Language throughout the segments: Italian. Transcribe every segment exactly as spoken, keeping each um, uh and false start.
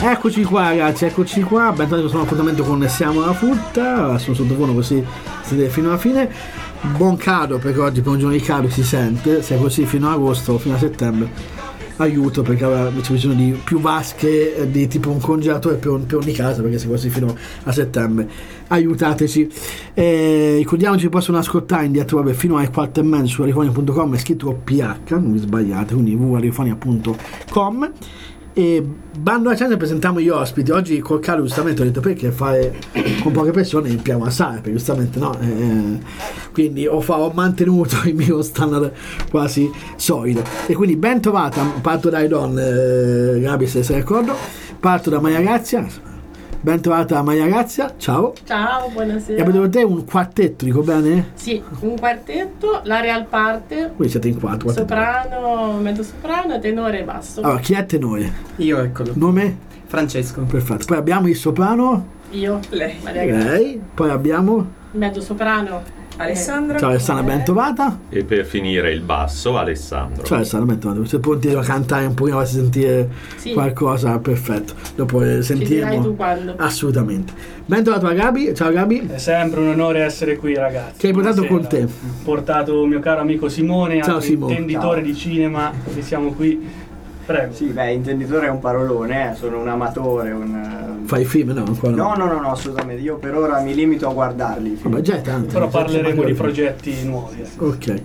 Eccoci qua ragazzi, eccoci qua, bentornati questo appuntamento con Siamo alla frutta, sono sottofondo così siete fino alla fine. Buon caldo perché oggi per un giorno di caldo si sente, se è così fino a agosto, fino a settembre, aiuto perché c'è bisogno di più vasche di tipo un congelatore per, per ogni casa, perché se è così fino a settembre, aiutateci. Eh, ricordiamoci che possono ascoltare in diretto vabbè, fino alle quattro e mezza su radiofonia punto com, è scritto P H, non vi sbagliate, quindi w punto radiofonia punto com. E bando alla ciance presentiamo gli ospiti. Oggi col calo giustamente ho detto perché fare con poche persone impiamo assai, perché giustamente no, eh, quindi ho, fa, ho mantenuto il mio standard quasi solido. E quindi ben trovata, parto dai Don, eh, Gabi se sei d'accordo, parto da Maria Grazia. Ben trovata Maria Grazia, ciao. Ciao, buonasera. E avete con te un quartetto, dico bene? Sì, un quartetto, la real parte. Voi siete in quattro. Soprano, mezzo soprano, tenore e basso. Allora, chi è tenore? Io, eccolo. Nome? Francesco. Perfetto. Poi abbiamo il soprano. Io, lei. Maria Grazia. Lei. Poi abbiamo Mezzo soprano. Alessandra. Ciao Alessandra, ben trovata. E per finire il basso, Alessandro. Ciao Alessandra, ben trovata. Se pronti a cantare un pochino, a sentire Sì. qualcosa, perfetto. Dopo eh, Ci dirai sentiremo. tu quando. Assolutamente. Ben trovata Gabi. Ciao Gabi. È sempre un onore essere qui, ragazzi. Che hai portato Buonasera. con te? Ho portato mio caro amico Simone, Ciao, altro Simone. intenditore Ciao. di cinema, che siamo qui. Prego. Sì, beh, intenditore è un parolone, eh. Sono un amatore, un... Fai film? No, ancora no. No, no, no, no, assolutamente. Io per ora mi limito a guardarli. i film. Vabbè, già è tanto. Però parleremo di Già- progetti nuovi. ecco. Ok.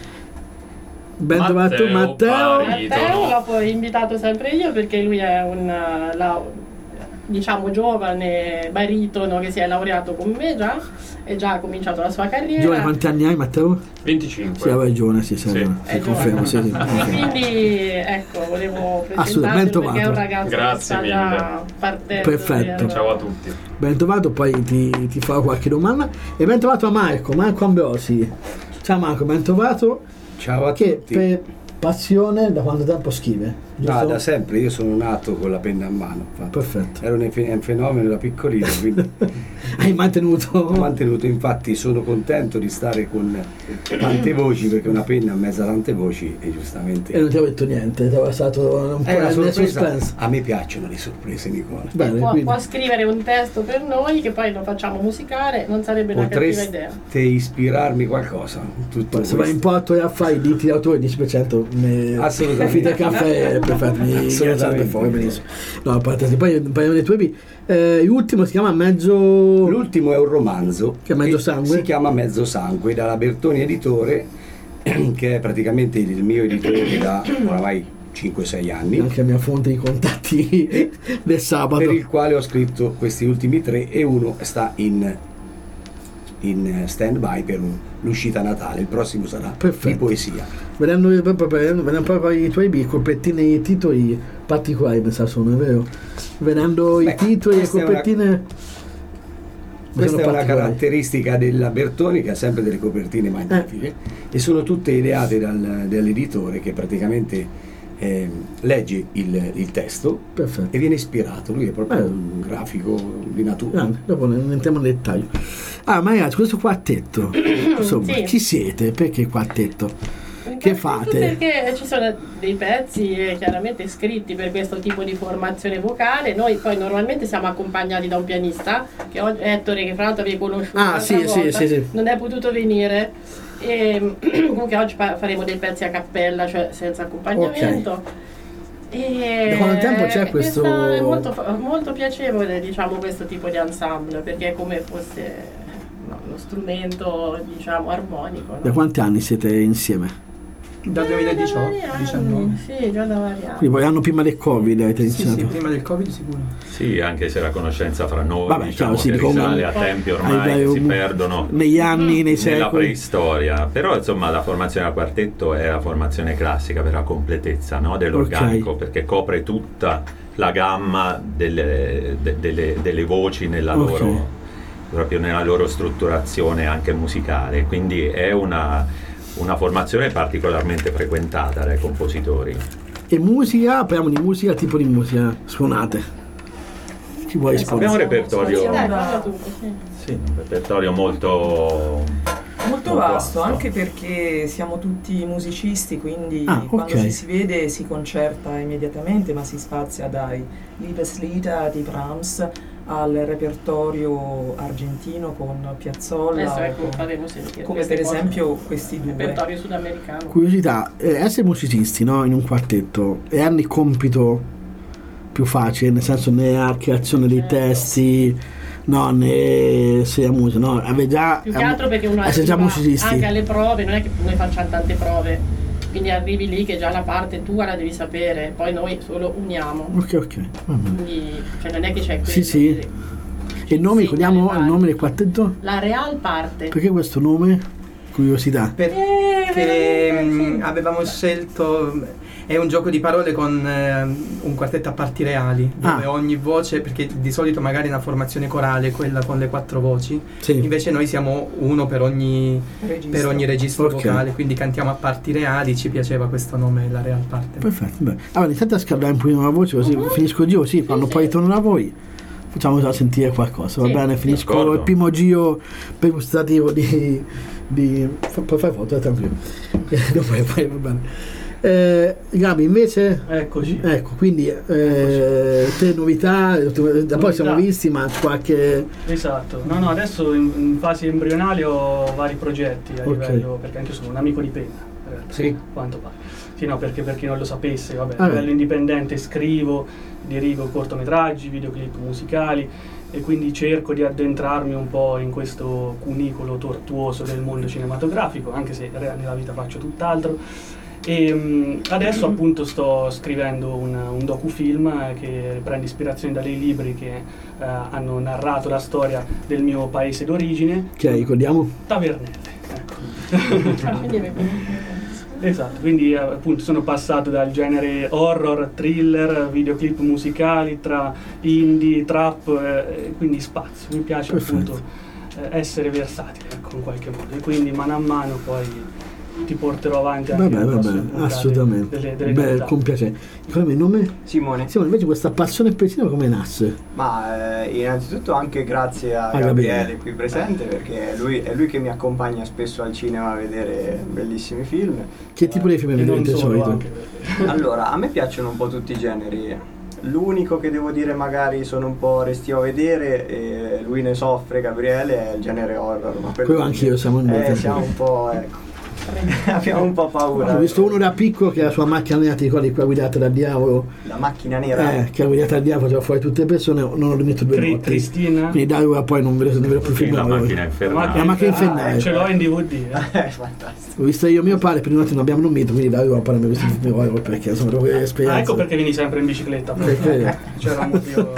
Ben trovato Matteo Matteo. Pari. Matteo l'ho poi invitato sempre io perché lui è un la, diciamo giovane baritono che si è laureato con me già e già ha cominciato la sua carriera. Giovane, quanti anni hai Matteo? venticinque. Sì, vabbè, giovane, sì, sì, Sì. sì, È confermo, sì, sì, giovane. confermo. Quindi ecco, volevo Assolutamente, presentarlo perché è un trovato. ragazzo Grazie che sta già mille. partendo. Perfetto. per- Ciao a tutti. Ben trovato, poi ti, ti farò qualche domanda. E ben trovato a Marco, Marco Ambrosi. Ciao Marco, ben trovato. Ciao a Che tutti. per passione da quanto tempo scrive? No, Giusto? da sempre, io sono nato con la penna a mano. infatti. Perfetto. Ero un fe- un fenomeno da piccolino, quindi Hai mantenuto? ho mantenuto, infatti sono contento di stare con tante voci, perché una penna in mezzo a tante voci e giustamente... E non ti ho detto niente, ti ho stato un po' È una nel sorpresa. suspense. A me piacciono le sorprese, Nicola. Bene, Può, quindi. può scrivere un testo per noi che poi lo facciamo musicare, non sarebbe una cattiva idea. Potreste ispirarmi qualcosa? Tutto Se vai in questo. porto e affari di tiratori dieci per cento ne Assolutamente. affitto il caffè è perfetto, mi Assolutamente. sarebbe fuori benissimo. No, a parte poi parliamo dei tuoi eh, l'ultimo si chiama Mezzo L'ultimo è un romanzo Che è Mezzo Sangue? si chiama Mezzo Sangue, dalla Bertoni Editore, che è praticamente il mio editore da oramai cinque sei anni, anche la mia fonte di contatti del sabato. per il quale ho scritto questi ultimi tre e uno sta in, in stand by per un- l'uscita Natale, il prossimo sarà Perfetto. di poesia. Vedendo, vedendo, vedendo proprio i tuoi copertine e i titoli particolari, mi sa sono, è vero? Vedendo Beh, i titoli e le questa è una- copertine Questa sono è una particolari. caratteristica della Bertoni, che ha sempre delle copertine magnifiche Eh. e sono tutte ideate dal- dall'editore, che praticamente eh, legge il, il testo Perfetto. e viene ispirato. Lui è proprio Eh. un grafico di natura. Grande, dopo ne ne entriamo nel dettaglio. Ah, ma ragazzi, questo quartetto, insomma, Sì. chi siete? Perché quartetto? Che fate? Perché ci sono dei pezzi eh, chiaramente scritti per questo tipo di formazione vocale. Noi poi normalmente siamo accompagnati da un pianista, che oggi Ettore, che fra l'altro avevi conosciuto Ah, l'altra sì, sì, volta, sì, sì. non è potuto venire. E, comunque oggi fa- faremo dei pezzi a cappella, cioè senza accompagnamento. E Da quanto tempo c'è questo- questa È molto, fa- molto piacevole, diciamo, questo tipo di ensemble, perché è come fosse no, uno strumento, diciamo, armonico. no? Da quanti anni siete insieme? Da Eh, duemiladiciotto, da vari anni, diciannove. Sì, già da vari anni. Quindi poi anno prima del Covid avete Sì, iniziato? sì, prima del Covid sicuro. Sì, anche se la conoscenza fra noi Vabbè, diciamo chiaro, sì, che dico, risale a un- tempi Hai ormai che vari- si perdono negli anni, nei nella secoli. preistoria. Però insomma la formazione a quartetto è la formazione classica per la completezza, no, dell'organico, Ok. perché copre tutta la gamma delle, de- delle- delle voci nella Ok. loro, proprio nella loro strutturazione anche musicale. Quindi è una una formazione particolarmente frequentata dai compositori. E musica, parliamo di musica, tipo di musica suonate. Chi vuoi Abbiamo un rispondere? repertorio, Sì, dai, parla tu, sì. sì, un repertorio molto Molto vasto, anche perché siamo tutti musicisti, quindi Ah, quando ok. ci si vede si concerta immediatamente, ma si spazia dai Liebeslieder di Brahms al repertorio argentino con Piazzolla, Adesso o ecco, con- faremo sentire come queste per cose. esempio questi due. Repertorio sudamericano. Curiosità, eh, essere musicisti, no, in un quartetto è il compito più facile, nel senso né a creazione dei Certo. testi, no, né sia musica, no, avete già Più che altro perché uno essere già arriva musicisti. anche alle prove, non è che noi facciamo tante prove, quindi arrivi lì che già la parte tua la devi sapere, poi noi solo uniamo, Ok, ok. Va bene. quindi cioè, non è che c'è Sì, quello sì. che- E il nome, Sì, ricordiamo dai, il nome del quartetto? La Real parte. Perché questo nome? Curiosità. Perché mm, avevamo scelto, è un gioco di parole con eh, un quartetto a parti reali, dove Ah. ogni voce, perché di solito magari una formazione corale, quella con le quattro voci, Sì. invece noi siamo uno per ogni, Registro. per ogni registro Ok. vocale, quindi cantiamo a parti reali, ci piaceva questo nome, la Real Parte. Perfetto. Beh. Allora, iniziate a scaldare un pochino la voce, così finisco io, sì, quando Sì, poi sì. torno da voi. Facciamo già sentire qualcosa, va Sì, bene? sì. Finisco D'accordo. il primo giro pregustativo di. di fa- poi fai foto, eh, tranquillo. Non puoi, poi va bene. Eh, Gabi, invece. Eccoci. Ecco, quindi eh, te novità, da poi siamo visti, ma qualche. Esatto, no no, adesso in, in fase embrionale ho vari progetti a Ok. livello, perché anche io sono un amico di penna, in realtà, Sì. quanto pare. Sì, no, perché per chi non lo sapesse, vabbè, Ah, a livello beh. indipendente scrivo, dirigo cortometraggi, videoclip musicali e quindi cerco di addentrarmi un po' in questo cunicolo tortuoso del mondo cinematografico, anche se in realtà nella vita faccio tutt'altro. E mh, adesso appunto sto scrivendo un, un docufilm eh, che prende ispirazione da dei libri che eh, hanno narrato la storia del mio paese d'origine, Che ricordiamo? Tavernelle. Ecco. Quindi mi- Esatto, quindi eh, appunto sono passato dal genere horror, thriller, videoclip musicali, tra indie, trap, eh, quindi spazio. Mi piace Perfetto. appunto eh, essere versatile, ecco, in qualche modo. E quindi mano a mano poi ti porterò avanti anche Vabbè, nelle vabbè, prossime puntate assolutamente. Delle, delle Beh, novità. con piacere. Come il nome? Simone. Simone, invece questa passione per il cinema come nasce? Ma eh, innanzitutto anche grazie a A Gabriele Gabriele. qui presente, perché è lui, è lui che mi accompagna spesso al cinema a vedere bellissimi film. Che tipo di film E non vedete di solo, solito? anche perché- Allora, a me piacciono un po' tutti i generi. L'unico che devo dire magari sono un po' restio a vedere, e lui ne soffre, Gabriele, è il genere horror. Ma Quello anch'io, siamo in eh, mezzo. siamo un po', ecco, abbiamo un po' paura. Ho visto uno da piccolo che ha la sua macchina nera, ti ricordi, quella guidata dal diavolo? La macchina nera. Eh, che ha guidata dal diavolo, faceva fuori tutte le persone, non ho dormito due Cri- notti. Cristina? Quindi da allora poi non vedo, non vedo più Sì, film. la no, macchina La infernale. La macchina ah, infernale. ce l'ho in D V D. eh. Eh, fantastico. Ho visto io e mio padre, per notte non abbiamo dormito, quindi da allora poi non mi ho visto film horror, perché sono proprio Ah, esperienze. ecco perché vieni sempre in bicicletta. Perché? C'era un motivo.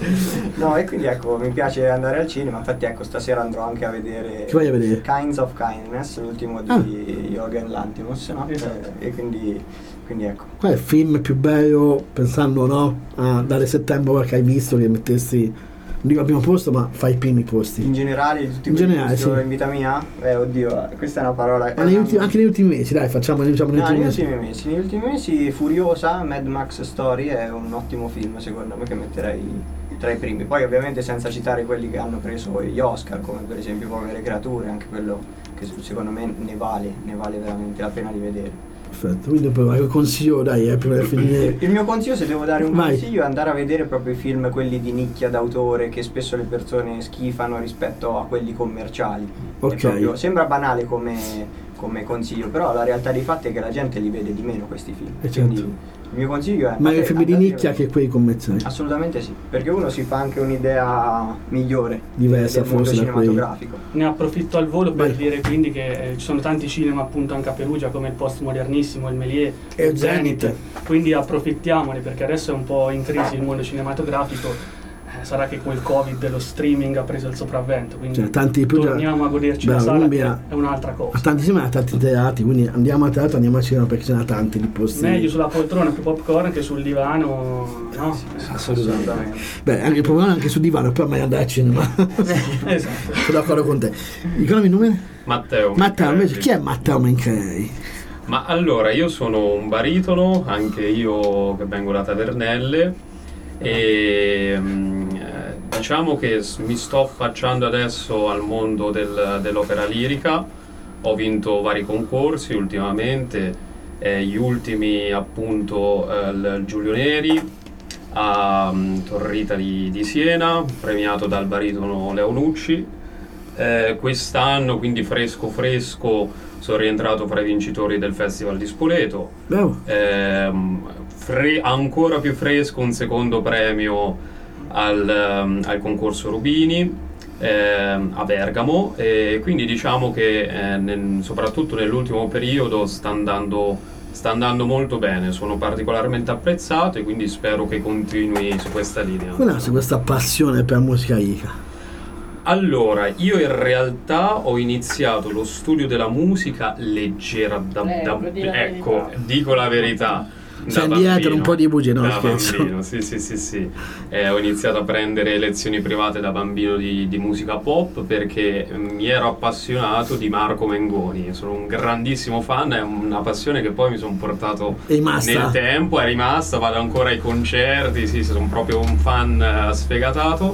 No, e quindi ecco, mi piace andare al cinema, infatti ecco, stasera andrò anche a vedere Che vai a vedere? Kinds of Kindness, l'ultimo di Ah. Jorgen Lanthimos, no? Esatto. Eh, e quindi, quindi ecco. Qual è il film più bello, pensando no, a dare settembre che hai visto, che mettessi, non dico al primo posto, ma fai i primi posti? In generale, di tutti In quelli generale, che ho visto sì. in vita mia, eh oddio, questa è una parola. Ma negli ultimi- anche negli ultimi mesi, dai, facciamo diciamo, negli No, ultimi negli mesi. ultimi mesi. Negli ultimi mesi Furiosa, Mad Max Story è un ottimo film secondo me che metterei tra i primi. Poi ovviamente senza citare quelli che hanno preso gli Oscar, come per esempio Povere Creature, anche quello che secondo me ne vale, ne vale veramente la pena di vedere. Perfetto, quindi poi il consiglio, dai, è per finire. Il mio consiglio, se devo dare un Vai. consiglio, è andare a vedere proprio i film, quelli di nicchia d'autore, che spesso le persone schifano rispetto a quelli commerciali. È Ok. proprio- sembra banale come, come consiglio, però la realtà dei fatti è che la gente li vede di meno questi film. Eh, certo. Quindi il mio consiglio è Ma andate- i film di andate a nicchia vedere. che quei commerciali. Assolutamente sì, perché uno si fa anche un'idea migliore Diversa del mondo forse da quei- cinematografico. Ne approfitto al volo per Vai. dire quindi che eh, ci sono tanti cinema appunto anche a Perugia come il postmodernissimo, il Méliès E il Zenith. quindi approfittiamone perché adesso è un po' in crisi il mondo cinematografico. Eh, sarà che col Covid lo streaming ha preso il sopravvento, quindi Cioè, tanti Perugia- torniamo a goderci Beh, la sala, che Umbria- è un'altra A cosa. tanti cinema, a tanti teatri, quindi andiamo a teatro, andiamo a cinema perché ce n'ha tanti di posti. Meglio sulla poltrona più popcorn che sul divano, no? Assolutamente. Beh, anche il problema è anche sul divano, però meglio andare al cinema. Esatto. Sono d'accordo con te. Ricordami il nome? Matteo. Matteo, Mencarelli. invece, chi è Matteo Mencarelli? Ma allora, io sono un baritono, anche io che vengo da Tavernelle e mm, eh, diciamo che s- mi sto affacciando adesso al mondo del- dell'opera lirica ho vinto vari concorsi ultimamente, eh, gli ultimi appunto eh, il Giulio Neri a um, Torrita di, di Siena, premiato dal baritono Leonucci. Eh, quest'anno, quindi fresco fresco, sono rientrato fra i vincitori del Festival di Spoleto. Eh, fre- ancora più fresco un secondo premio al, um, al concorso Rubini eh, a Bergamo, e quindi diciamo che eh, nel, soprattutto nell'ultimo periodo sta andando, sta andando molto bene, sono particolarmente apprezzato e quindi spero che continui su questa linea. Qual è questa passione per musica lirica? Allora, io in realtà ho iniziato lo studio della musica leggera da, Eh, da di la ecco, verità. dico la verità. Sei da dietro bambino. un po' di bugie, no, Da scherzo. bambino, sì, sì, sì, sì. Eh, ho iniziato a prendere lezioni private da bambino di, di musica pop perché mi ero appassionato di Marco Mengoni. Sono un grandissimo fan, è una passione che poi mi sono portato È rimasta? nel tempo, è rimasta, vado ancora ai concerti, sì, sono proprio un fan eh, sfegatato.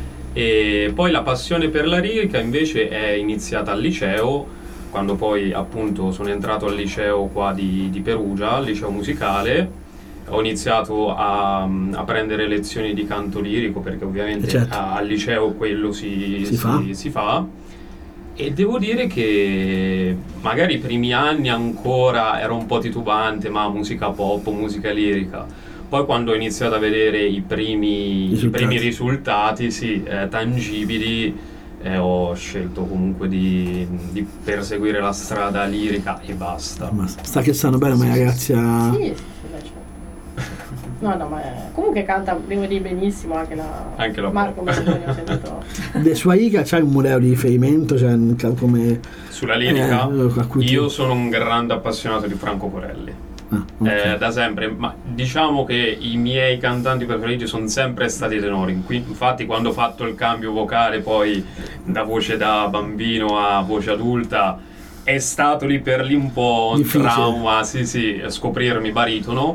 E poi la passione per la lirica invece è iniziata al liceo, quando poi appunto sono entrato al liceo qua di, di Perugia, al liceo musicale. Ho iniziato a, a prendere lezioni di canto lirico perché ovviamente Certo. a- al liceo quello si, Si fa. si fa. E devo dire che magari i primi anni ancora ero un po' titubante, ma musica pop, musica lirica. Poi quando ho iniziato a vedere i primi Risultati. i primi risultati, sì, eh, tangibili, eh, ho scelto comunque di, di perseguire la strada lirica e basta. Ma sta che stanno bene, ma ragazzi. a- Sì, sì, sì, beh, certo. No, no, ma è- comunque canta, devo dire, benissimo anche la Anche la Marco pop. Mengoni, ho sentito. De sua lirica c'hai un modello di riferimento, cioè un cal- come. Sulla lirica, Eh, a cui tu- io sono un grande appassionato di Franco Corelli. Ah, ok. Eh, da sempre, ma diciamo che i miei cantanti preferiti sono sempre stati tenori. Qui- infatti quando ho fatto il cambio vocale poi da voce da bambino a voce adulta è stato lì per lì un po' un Difficile. trauma, sì sì, scoprirmi baritono,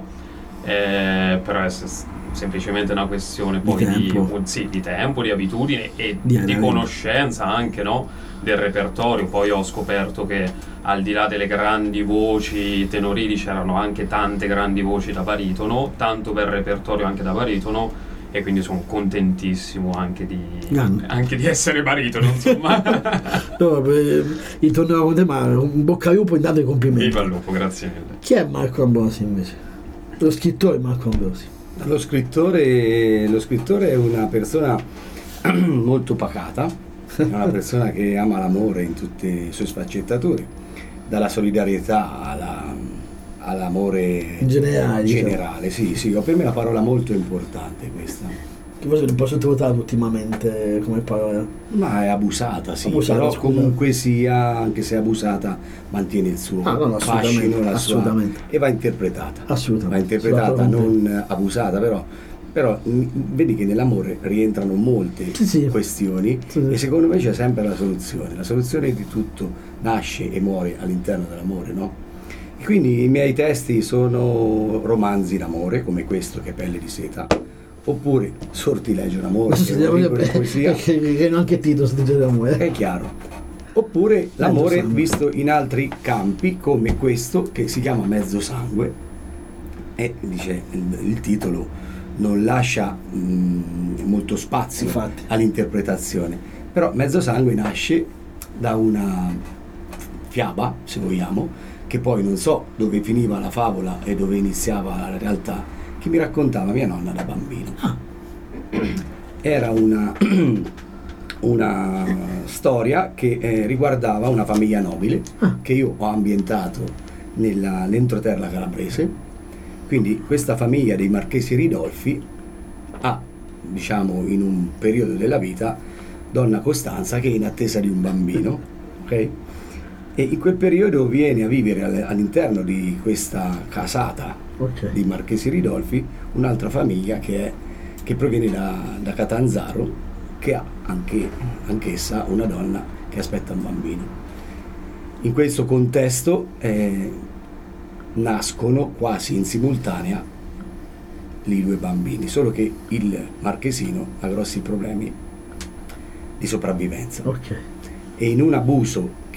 eh, però è s- semplicemente una questione poi di, tempo. sì, di tempo, di abitudine e Di di, allenamento. conoscenza anche, no? Del repertorio. Poi ho scoperto che al di là delle grandi voci tenorili c'erano anche tante grandi voci da baritono, tanto per repertorio anche da baritono, e quindi sono contentissimo anche di, Grande. anche di essere baritono, insomma. No, eh, ritornerò con te, ma un bocca al lupo intanto i complimenti. Viva il lupo, grazie mille. Chi è Marco Ambrosi invece? Lo scrittore Marco Ambrosi. Lo scrittore, lo scrittore è una persona molto pacata, è una persona che ama l'amore in tutte le sue sfaccettature, dalla solidarietà alla, all'amore In generale, diciamo. generale, sì, sì, per me è una parola molto importante questa. Che forse non posso sottovalutare ultimamente come parola. Ma è abusata, sì, Abusata, però scusa. comunque sia, anche se abusata, mantiene il suo Ah, no, no, assolutamente, fascino, la sua, assolutamente. e va interpretata. Assolutamente. Va interpretata, Sono d'accordo con non abusata, però, però mh, vedi che nell'amore rientrano molte Sì, sì. questioni, Sì, sì. e secondo me c'è sempre la soluzione. La soluzione di tutto nasce e muore all'interno dell'amore, no? E quindi i miei testi sono romanzi d'amore, come questo che è Pelle di seta, oppure Sortilegio d'amore, Ma che se è un devo libro di dire, poesia. perché che anche Tito si dice d'amore. È chiaro. Oppure l'amore sangue. visto in altri campi, come questo che si chiama Mezzo sangue, e dice il, il titolo non lascia mh, molto spazio Infatti. all'interpretazione, però Mezzo sangue nasce da una fiaba, se vogliamo, che poi non so dove finiva la favola e dove iniziava la realtà, che mi raccontava mia nonna da bambino. Era una una storia che eh, riguardava una famiglia nobile che io ho ambientato nella, nell'entroterra calabrese. Quindi questa famiglia dei Marchesi Ridolfi ha, diciamo, in un periodo della vita donna Costanza che è in attesa di un bambino, ok? E in quel periodo viene a vivere all- all'interno di questa casata Ok. di Marchesi Ridolfi un'altra famiglia che, è, che proviene da, da Catanzaro, che ha anche, anch'essa una donna che aspetta un bambino. In questo contesto eh, nascono quasi in simultanea i due bambini, solo che il marchesino ha grossi problemi di sopravvivenza Ok. e in un abuso che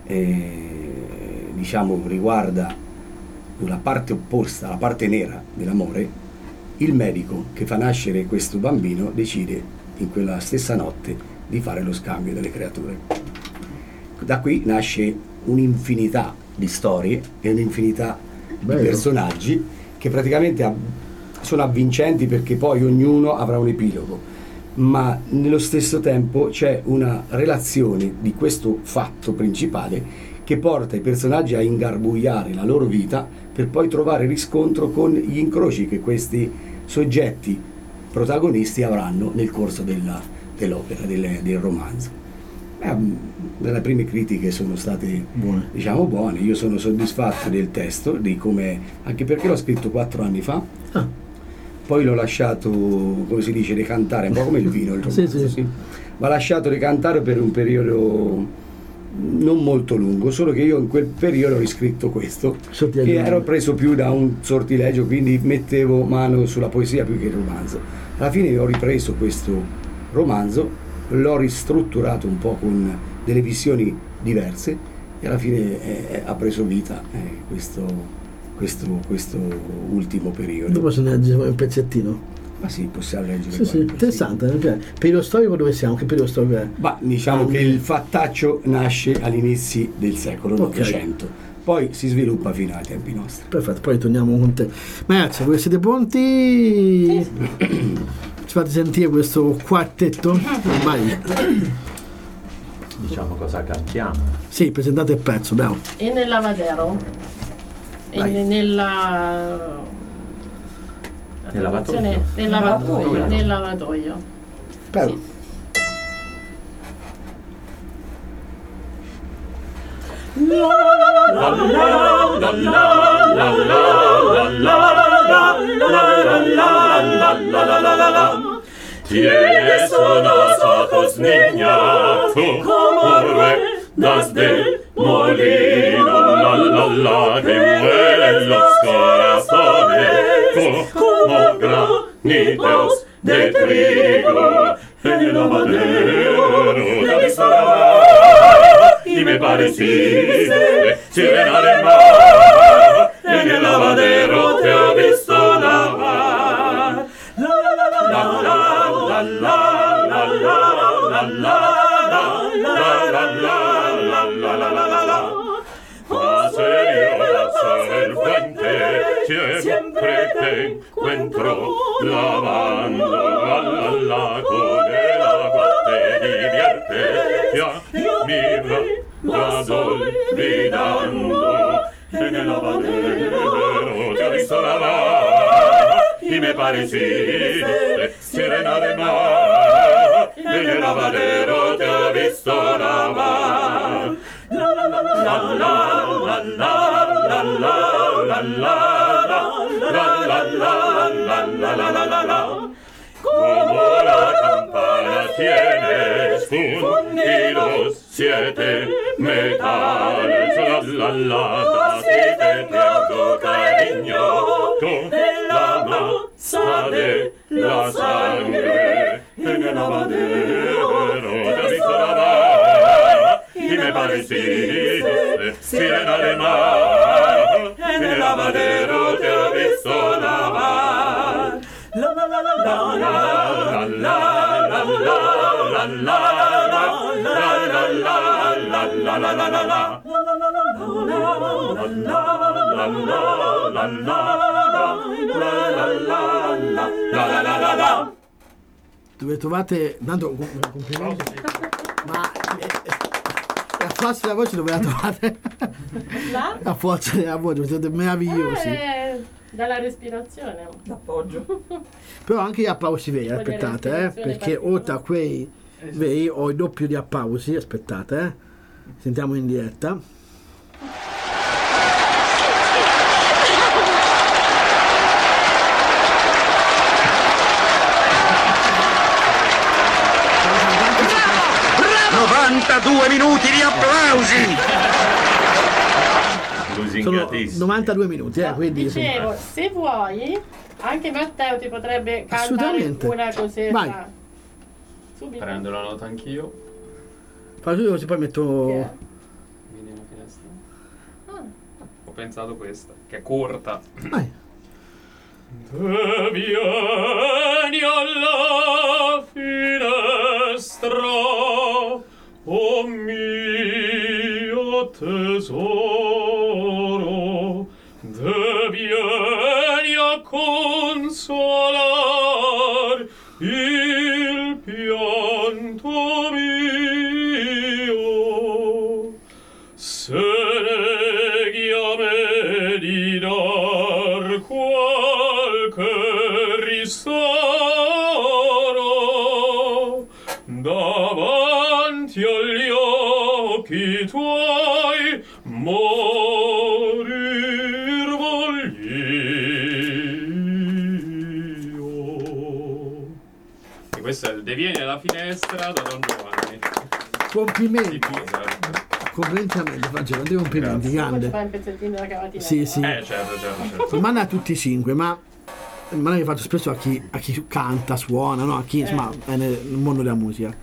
eh, diciamo riguarda la parte opposta, la parte nera dell'amore, il medico che fa nascere questo bambino decide in quella stessa notte di fare lo scambio delle creature. Da qui nasce un'infinità di storie e un'infinità Bello. di personaggi che praticamente av- sono avvincenti, perché poi ognuno avrà un epilogo, ma nello stesso tempo c'è una relazione di questo fatto principale che porta i personaggi a ingarbugliare la loro vita per poi trovare riscontro con gli incroci che questi soggetti protagonisti avranno nel corso della, dell'opera, del, del romanzo. Eh, le prime critiche sono state Buone. diciamo buone, io sono soddisfatto del testo, di come, anche perché l'ho scritto quattro anni fa, Ah. poi l'ho lasciato, come si dice, decantare, un po' come il vino il romanzo, Sì, sì. sì. Ma lasciato decantare per un periodo non molto lungo, solo che io in quel periodo ho riscritto questo, Sortilegio. che ero preso più da un sortilegio, quindi mettevo mano sulla poesia più che il romanzo. Alla fine ho ripreso questo romanzo, l'ho ristrutturato un po' con delle visioni diverse e alla fine eh, ha preso vita eh, questo, questo, questo ultimo periodo. Dopo se ne legge un pezzettino. Ma sì, possiamo leggere. Sì, sì, qualche- interessante. mi piace. Periodo storico dove siamo? Che periodo storico è? Ma diciamo che il fattaccio nasce all'inizio del secolo Ok. Novecento, poi si sviluppa fino ai tempi nostri. Perfetto, poi torniamo con te. Ma ragazzi, voi siete pronti? Ci fate sentire questo quartetto? Vai. Diciamo cosa cantiamo. Sì, presentate il pezzo, bravo. E nel lavadero. E Vai. ne- nella... la Nel lavatoio? traduzione- Nel lavatoio. Lavatoio. Nel lavatoio. Prego. Tienes unos ojos, niña, tú, orbe, das del molino, la la la, que mueven los corazones, como granitos de trigo, en el lavadero te he visto lavar, y me pareciste sirena del mar, en el lavadero te he visto lavar. La la la la la la la la la la la. Paseos el puente, siempre te encuentro lavando, la la la, con el agua te diviertes, ya mi vas olvidando, en el lavadero te he visto lavar, y me pareciste sirena de mar, en el lavadero te he visto lavar. La la la la la la la la la la la la la la. Como la campana tienes fundidos siete metales, la la la, así te tengo cariño, con la masa de la sangre, en el lavadero te he visto lavar, y me pareciste sirena de mar, en el lavadero te he visto lavar. La la la la la la la la la la la la la. Dove trovate, tanto complimenti, ma eh, la forza della voce dove la trovate? Là? La forza della voce, siete meravigliosi. Eh, dalla respirazione. D'appoggio. Però anche gli applausi veri, Poi aspettate, delle eh, ispirazioni perché particolari. oltre a quei veri ho il doppio di applausi, aspettate, eh. Sentiamo in diretta. novantadue minuti di applausi! Sono Lusingatissimo. novantadue minuti, eh, quindi Dicevo, se vuoi, anche Matteo ti potrebbe cantare Assolutamente. una cosetta. Vai. Subito. Prendo la nota anch'io. faccio io così poi metto. Che è? Vieni pensato questa, che è corta. Vai. Te vieni alla finestra, o mio tesoro, te vieni a consolar il pianto mio, se neghi a me di dar qualche ristoro davanti agli occhi tuoi morir voglio. E questo è il Devieni alla finestra da Don Giovanni. Complimenti. Di Mozart. Complimenti a me, Francesco, dei complimenti, Poi ci grande. fai un pezzettino della cavatina. Sì, sì. Eh, certo, certo, certo. Ma non a tutti i cinque, ma ma l'hai fatto spesso a chi, a chi canta, suona, no? A chi insomma è nel mondo della musica.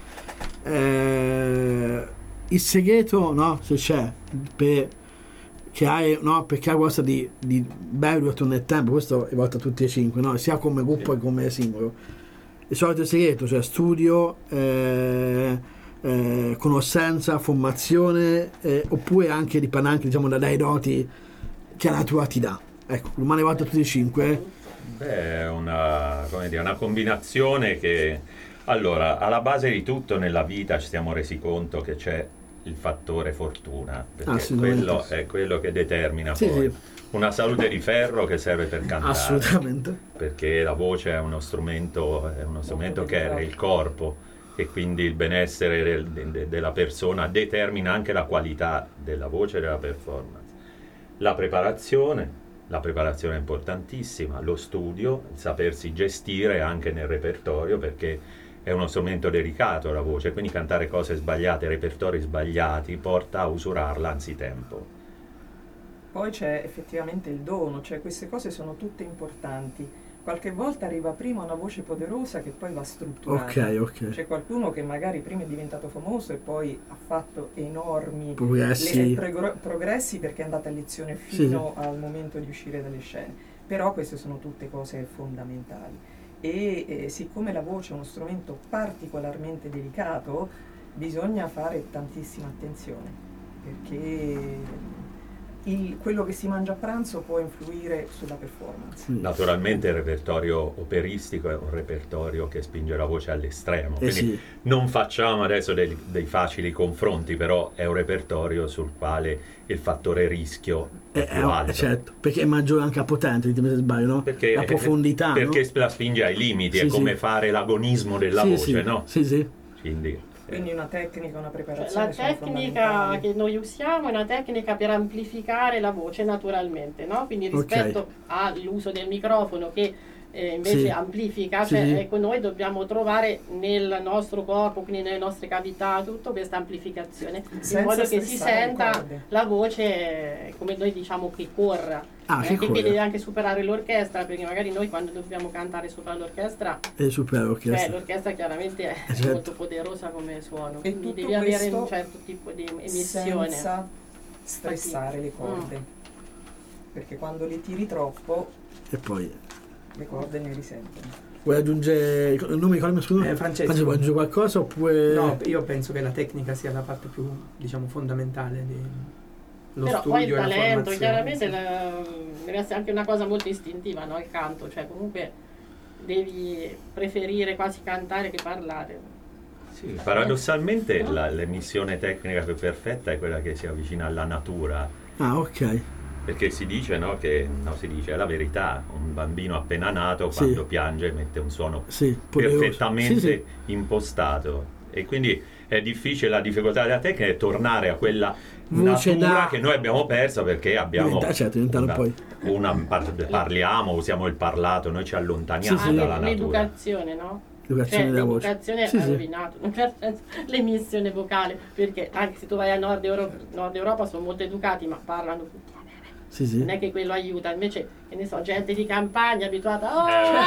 Eh, il segreto, no? Se c'è, per, che hai, no? Perché hai qualcosa di, di bello attorno nel tempo, questo è volto a tutti e cinque, no? Sia come gruppo che come singolo. Il solito segreto, cioè studio, eh, eh, conoscenza, formazione, eh, oppure anche dipende anche diciamo da dai doti che la natura ti dà. Ecco, l'umano è volto a tutti e cinque. Beh, è una, come dire, una combinazione che, allora, alla base di tutto nella vita ci siamo resi conto che c'è il fattore fortuna, perché quello è quello che determina sì, poi sì. una salute di ferro che serve per cantare. Assolutamente. Perché la voce è uno strumento, è uno strumento che è il corpo e quindi il benessere del, de, della persona determina anche la qualità della voce e della performance. La preparazione. La preparazione è importantissima, lo studio, il sapersi gestire anche nel repertorio, perché è uno strumento delicato la voce, quindi cantare cose sbagliate, repertori sbagliati, porta a usurarla anzitempo. Poi c'è effettivamente il dono, cioè queste cose sono tutte importanti. Qualche volta arriva prima una voce poderosa che poi va strutturata. Ok, ok. C'è qualcuno che magari prima è diventato famoso e poi ha fatto enormi progressi, le, pregro- progressi perché è andata a lezione fino sì. al momento di uscire dalle scene. Però queste sono tutte cose fondamentali. E eh, siccome la voce è uno strumento particolarmente delicato, bisogna fare tantissima attenzione, perché Il, quello che si mangia a pranzo può influire sulla performance. Naturalmente il repertorio operistico è un repertorio che spinge la voce all'estremo, eh quindi sì. non facciamo adesso dei, dei facili confronti, però è un repertorio sul quale il fattore rischio è, è più alto. Certo, perché è maggiore anche a potenza, se sbaglio, no? Perché, la profondità, perché no? la spinge ai limiti, sì, è come sì. fare l'agonismo della sì, voce, sì. no? Sì, sì. Quindi Quindi una tecnica, una Cioè, preparazione la sono tecnica fondamentali. che noi usiamo è una tecnica per amplificare la voce naturalmente, no? Quindi rispetto Okay. all'uso del microfono che eh, invece Sì. amplifica, Sì, cioè, sì. ecco, noi dobbiamo trovare nel nostro corpo, quindi nelle nostre cavità, tutto questa amplificazione, Senza in modo che si stressare le senta corde. la voce, come noi diciamo, che corra. Ah, Eh, che che corra. deve anche superare l'orchestra, perché magari noi quando dobbiamo cantare sopra l'orchestra, È super cioè, orchestra. l'orchestra chiaramente è Certo. molto poderosa come suono, E quindi tutto devi avere questo un certo tipo di emissione. senza stressare le corde, Mm. perché quando le tiri troppo E poi le corde ne risentono. vuoi aggiungere il nome di colonna, scusa? Eh, Francesco. Francesco, vuoi aggiungere qualcosa oppure No, io penso che la tecnica sia la parte più, diciamo, fondamentale di lo Però poi il studio e la talento, formazione. chiaramente sì. la- deve essere anche una cosa molto istintiva, no? Il canto, cioè comunque devi preferire quasi cantare che parlare. sì, paradossalmente la, l'emissione tecnica più perfetta è quella che si avvicina alla natura. Ah, ok. Perché si dice, no, che no, si dice, è la verità, un bambino appena nato Sì. quando piange emette un suono Sì, poderoso. perfettamente Sì, sì. impostato, e quindi è difficile, la difficoltà della tecnica è tornare a quella Voce natura da- che noi abbiamo perso, perché abbiamo Diventa- certo, diventano una, poi. una- par- parliamo, usiamo il parlato, noi ci allontaniamo Sì, sì. dalla Ah, natura. l'educazione, no? L'educazione Cioè, della voce. l'educazione Sì, ha sì. rovinato in un certo senso, l'emissione vocale, perché anche se tu vai a Nord Europa, Nord Europa sono molto educati, ma parlano tutti. Sì, sì. Non è che quello aiuta, invece, che ne so, gente di campagna abituata oh,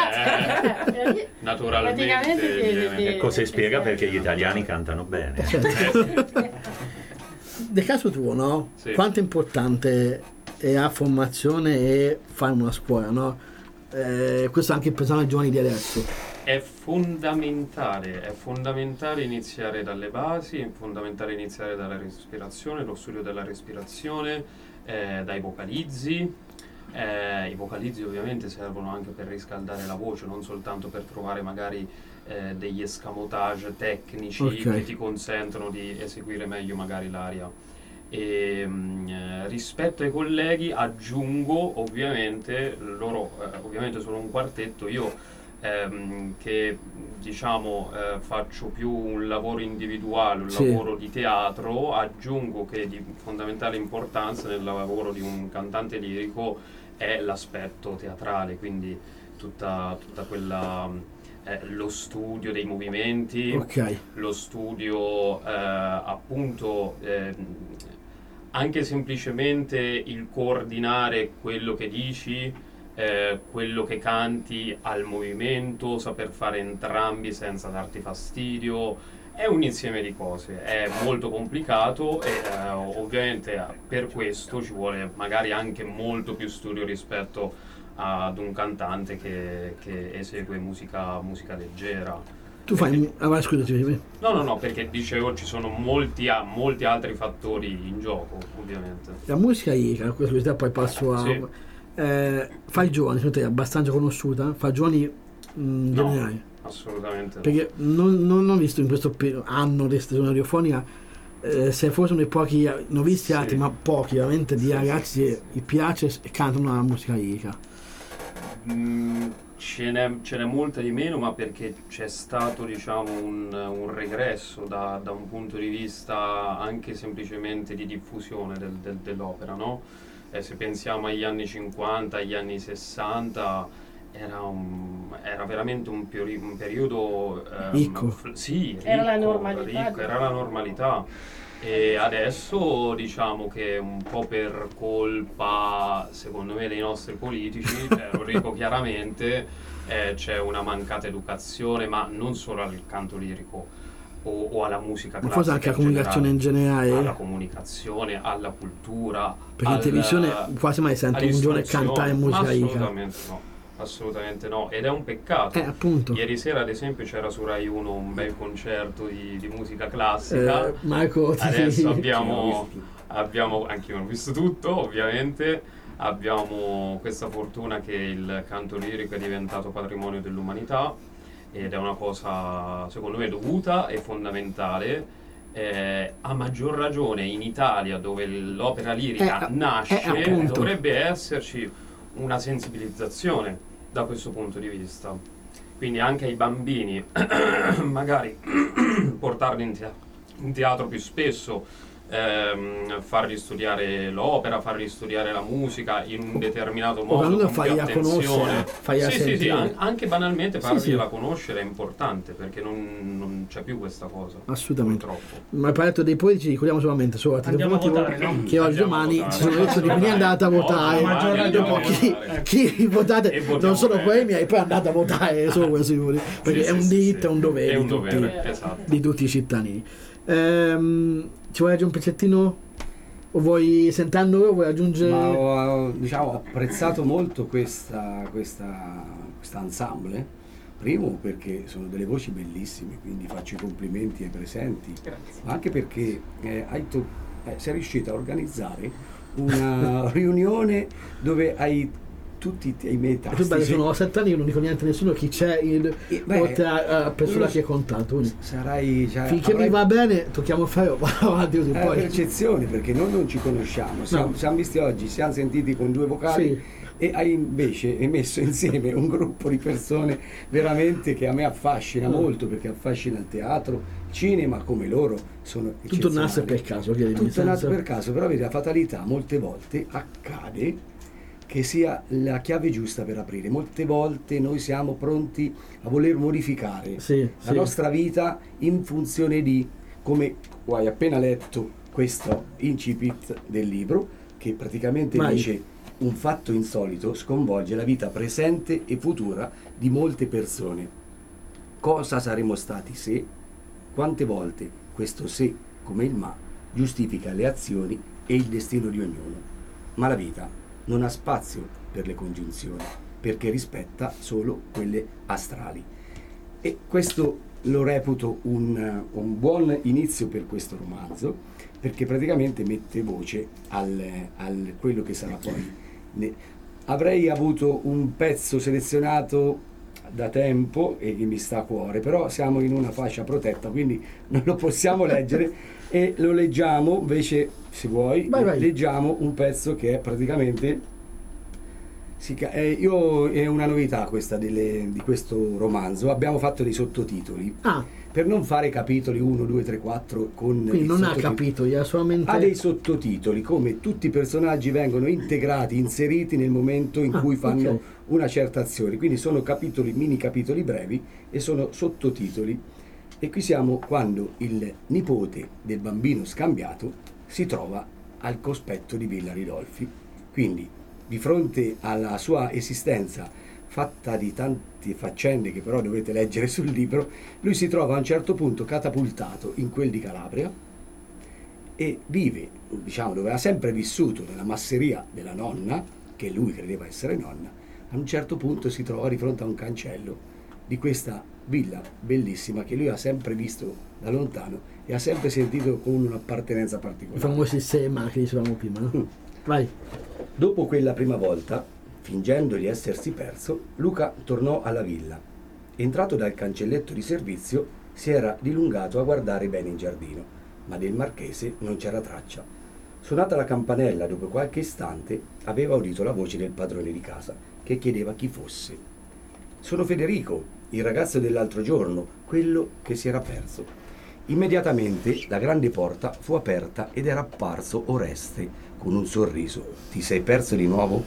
Eh, eh, naturalmente praticamente viene- ti- ti- Ecco, se ti- spiega ti- perché gli italiani cantano bene. Certo. Nel caso tuo, no? Sì. Quanto è importante e ha formazione e fa una scuola, no? Eh, questo anche pensando ai giovani di adesso. È fondamentale, è fondamentale iniziare dalle basi, è fondamentale iniziare dalla respirazione, lo studio della respirazione, eh, dai vocalizzi. Eh, I vocalizzi ovviamente servono anche per riscaldare la voce, non soltanto per trovare magari eh, degli escamotage tecnici Okay. che ti consentono di eseguire meglio magari l'aria. E, mh, eh, rispetto ai colleghi aggiungo ovviamente, loro eh, ovviamente sono un quartetto, io ehm, che diciamo eh, faccio più un lavoro individuale, un Sì. lavoro di teatro, aggiungo che di fondamentale importanza nel lavoro di un cantante lirico è l'aspetto teatrale, quindi tutta, tutta quella eh, lo studio dei movimenti, Ok. lo studio eh, appunto eh, anche semplicemente il coordinare quello che dici, eh, quello che canti al movimento, saper fare entrambi senza darti fastidio, è un insieme di cose, è molto complicato e eh, ovviamente per questo ci vuole magari anche molto più studio rispetto ad un cantante che, che esegue musica, musica leggera. Tu fai... Ah, vai, scusaci. No, no, no, perché dicevo ci sono molti, a- molti altri fattori in gioco, ovviamente. La musica lirica, questa curiosità, poi passo a... Sì. Eh, fa i giovani, secondo te è abbastanza conosciuta? Fa giovani in No. generale? Assolutamente. Perché non, non ho visto in questo pe- anno di stagione radiofonica, eh, se fossero dei pochi, ne ho visti Sì. altri, ma pochi veramente, di Sì, ragazzi sì, che sì, gli piace e cantano la musica lirica. Mm, ce n'è, ce n'è molta di meno, ma perché c'è stato diciamo un, un regresso da, da un punto di vista anche semplicemente di diffusione del- del- dell'opera, no? Eh, se pensiamo agli anni cinquanta, agli anni sessanta, era, un, era veramente un, peri- un periodo ehm, Ricco. fl- sì, Era la ricco, normalità, ricco, era la normalità. E adesso diciamo che un po' per colpa, secondo me, dei nostri politici, cioè, lo dico chiaramente, eh, c'è una mancata educazione, ma non solo al canto lirico o, o alla musica Ma classica. forse anche la comunicazione in generale, Alla comunicazione, alla cultura. perché in al- televisione quasi mai sento un giovane all'istruzione. cantare musica Ma lirica. assolutamente no. Assolutamente no, ed è un peccato. Eh, appunto. Ieri sera, ad esempio, c'era su Rai uno un bel concerto di, di musica classica. Eh, Marco, ti- Adesso L'ho abbiamo, visto. abbiamo, anch'io ho visto tutto, ovviamente. Abbiamo questa fortuna che il canto lirico è diventato patrimonio dell'umanità ed è una cosa, secondo me, dovuta e fondamentale. Eh, a maggior ragione in Italia, dove l'opera lirica Eh, nasce, eh, appunto. dovrebbe esserci una sensibilizzazione da questo punto di vista. Quindi anche ai bambini, magari portarli in, tea- in teatro più spesso, ehm, fargli studiare l'opera, fargli studiare la musica in un determinato modo, almeno con più fargli attenzione. conoscere, fargli sì, sì, sì, sentire. an- anche banalmente Sì, fargliela sì. conoscere è importante, perché non, non c'è più questa cosa. Assolutamente. Purtroppo. Ma hai parlato dei politici, ricordiamo solamente solo a titolo Andiamo a informativo votare, no? che oggi Andiamo a domani votare. ci sono le elezioni, quindi andate a votare. Oggi, maggior domani ragione. Dopo andiamo a chi, votare. chi votate E votiamo non sono bene. premi e poi andate a votare solo quello sicuri, perché Sì, è un sì, diritto sì. e un dovere, È un di, tutti, dovere, esatto. di tutti i cittadini. Ehm, ci vuoi aggiungere un pezzettino? O vuoi, sentendo, vuoi aggiungere? Ma ho, diciamo, ho apprezzato molto questa, questa, questa ensemble. Primo perché sono delle voci bellissime, quindi faccio i complimenti ai presenti, Grazie. ma anche perché eh, hai to- eh, sei riuscito a organizzare una riunione dove hai tutti i miei E tu tasti. beh, se- sono sette anni che non dico niente a nessuno, chi c'è il, Eh, beh, oltre a, a persona uno- che è contatto. quindi Sarai, cioè, finché avrai- mi va bene, tocchiamo il ferro, va avanti così. È la Poi percezione, perché noi non ci conosciamo, siamo, No. siamo visti oggi, siamo sentiti con due vocali Sì. e hai invece messo insieme un gruppo di persone veramente che a me affascina Mm. molto, perché affascina il teatro, il cinema, come loro sono tutto nasce eccezionali. per caso, chiedimi, Tutto è nato senza- per caso, però vedi, la fatalità molte volte accade che sia la chiave giusta per aprire. Molte volte noi siamo pronti a voler modificare Sì, la sì. nostra vita in funzione di, come hai appena letto questo incipit del libro, che praticamente Vai. dice: un fatto insolito sconvolge la vita presente e futura di molte persone. Cosa saremmo stati se? Quante volte questo se, come il ma, giustifica le azioni e il destino di ognuno. ma la vita non ha spazio per le congiunzioni, perché rispetta solo quelle astrali. E questo lo reputo un, un buon inizio per questo romanzo, perché praticamente mette voce al, al quello che sarà poi. Ne, avrei avuto un pezzo selezionato da tempo e che mi sta a cuore, però siamo in una fascia protetta, quindi non lo possiamo leggere e lo leggiamo invece, se vuoi, vai, vai. leggiamo un pezzo che è praticamente si, eh, io è una novità questa delle, di questo romanzo. Abbiamo fatto dei sottotitoli ah. per non fare capitoli uno, due, tre, quattro con quindi non ha capitoli, ha solamente ha dei sottotitoli, come tutti i personaggi vengono integrati, inseriti nel momento in ah, cui fanno okay. una certa azione, quindi sono capitoli, mini capitoli brevi e sono sottotitoli. E qui siamo quando il nipote del bambino scambiato si trova al cospetto di Villa Ridolfi, quindi di fronte alla sua esistenza fatta di tante faccende che però dovete leggere sul libro, lui si trova a un certo punto catapultato in quel di Calabria e vive, diciamo, dove ha sempre vissuto nella masseria della nonna, che lui credeva essere nonna. A un certo punto si trova di fronte a un cancello di questa villa bellissima che lui ha sempre visto da lontano e ha sempre sentito con un'appartenenza particolare. I famosi sema che dicevamo prima, no? Mm. Vai. Dopo quella prima volta, fingendo di essersi perso, Luca tornò alla villa. Entrato dal cancelletto di servizio, si era dilungato a guardare bene in giardino, ma del marchese non c'era traccia. Suonata la campanella, dopo qualche istante, aveva udito la voce del padrone di casa, che chiedeva chi fosse. «Sono Federico, il ragazzo dell'altro giorno, quello che si era perso». Immediatamente la grande porta fu aperta ed era apparso Oreste con un sorriso. «Ti sei perso di nuovo?»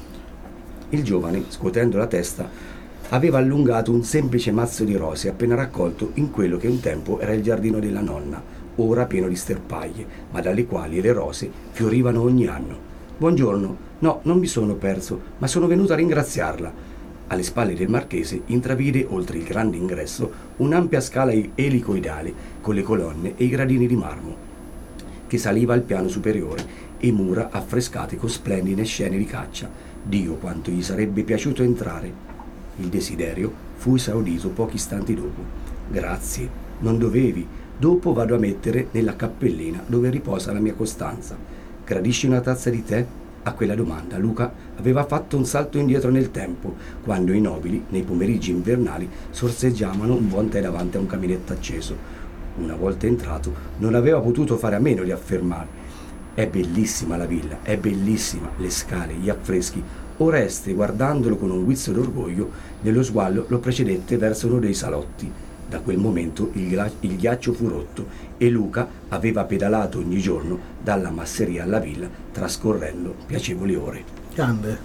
Il giovane, scuotendo la testa, aveva allungato un semplice mazzo di rose appena raccolto in quello che un tempo era il giardino della nonna, ora pieno di sterpaglie, ma dalle quali le rose fiorivano ogni anno. «Buongiorno, no, non mi sono perso, ma sono venuto a ringraziarla». Alle spalle del marchese intravide, oltre il grande ingresso, un'ampia scala elicoidale con le colonne e i gradini di marmo, che saliva al piano superiore, e mura affrescate con splendide scene di caccia. Dio quanto gli sarebbe piaciuto entrare. Il desiderio fu esaudito pochi istanti dopo. «Grazie, non dovevi. Dopo vado a mettere nella cappellina dove riposa la mia Costanza. Gradisci una tazza di tè?» A quella domanda Luca aveva fatto un salto indietro nel tempo, quando i nobili, nei pomeriggi invernali, sorseggiavano un buon tè davanti a un caminetto acceso. Una volta entrato, non aveva potuto fare a meno di affermare: «È bellissima la villa, è bellissima, le scale, gli affreschi». Oreste, guardandolo con un guizzo d'orgoglio, nello sguardo lo precedette verso uno dei salotti. Da quel momento il, gla- il ghiaccio fu rotto e Luca aveva pedalato ogni giorno dalla masseria alla villa, trascorrendo piacevoli ore. Grande.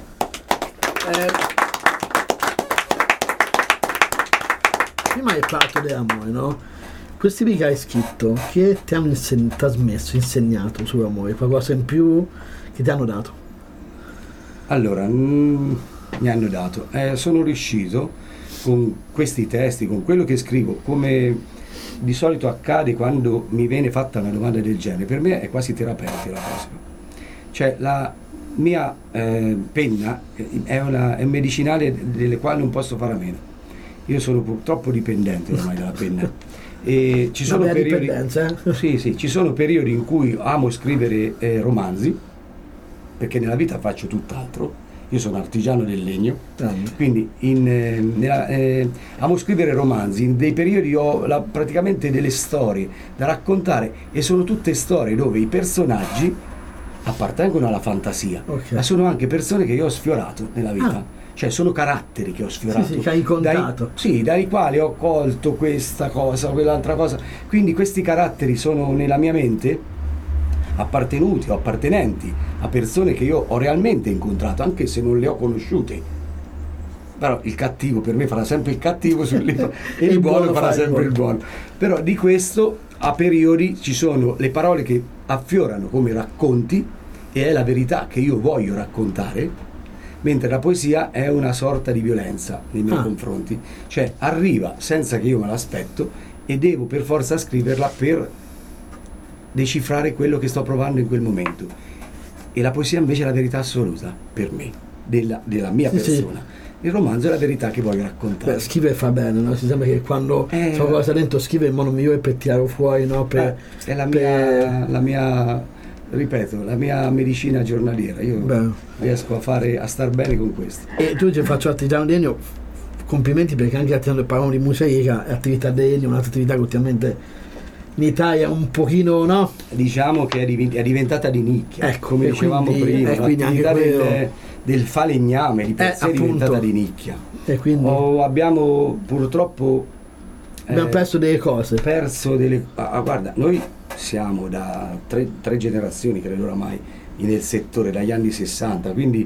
Eh, prima hai parlato dell'amore, no? Questi libri che hai scritto, che ti hanno insen- trasmesso, insegnato sull'amore, qualcosa in più che ti hanno dato? Allora, mm, mi hanno dato, eh, sono riuscito con questi testi, con quello che scrivo, come di solito accade quando mi viene fatta una domanda del genere, per me è quasi terapeutica la cosa. Cioè la mia eh, penna è, una, è un medicinale delle quali non posso fare a meno. Io sono purtroppo dipendente ormai dalla penna. E ci sono periodi, eh? sì, sì, ci sono periodi in cui amo scrivere eh, romanzi, perché nella vita faccio tutt'altro. Io sono artigiano del legno, quindi in, eh, nella, eh, amo scrivere romanzi. In dei periodi ho la, praticamente delle storie da raccontare, e sono tutte storie dove i personaggi appartengono alla fantasia, okay, ma sono anche persone che io ho sfiorato nella vita. Ah. Cioè sono caratteri che ho sfiorato, sì, sì, che hai incontrato. Dai, sì, dai quali ho colto questa cosa, quell'altra cosa. Quindi questi caratteri sono nella mia mente appartenuti o appartenenti a persone che io ho realmente incontrato, anche se non le ho conosciute. Però il cattivo per me farà sempre il cattivo sul libro e il buono farà sempre il buono. Però di questo a periodi ci sono le parole che affiorano come racconti e è la verità che io voglio raccontare, mentre la poesia è una sorta di violenza nei miei ah. confronti. Cioè arriva senza che io me l'aspetto e devo per forza scriverla per decifrare quello che sto provando in quel momento. e la poesia invece è la verità assoluta per me, della, della mia Sì, persona. sì. Il romanzo è la verità che voglio raccontare. Beh, scrive fa bene, no? Si sembra che quando Eh, c'è qualcosa dentro scrive in modo migliore per tirare fuori, no? Per, è la per- mia, la mia, ripeto, la mia medicina giornaliera. Io Beh. riesco a fare, a star bene con questo. E tu ci faccio attività degno, complimenti, perché anche attivando parliamo di museica, attività degno, un'altra attività che ultimamente in Italia è un pochino, no? Diciamo che è, div- è diventata di nicchia, Ecco, come e dicevamo quindi- prima, e quindi anche l'attività quello- del, del falegname di per Eh, sé è diventata appunto. di nicchia. E quindi Oh, abbiamo purtroppo abbiamo eh, perso delle cose. perso delle... Ah, ah, guarda, noi siamo da tre, tre generazioni, credo oramai, nel settore, dagli anni sessanta, quindi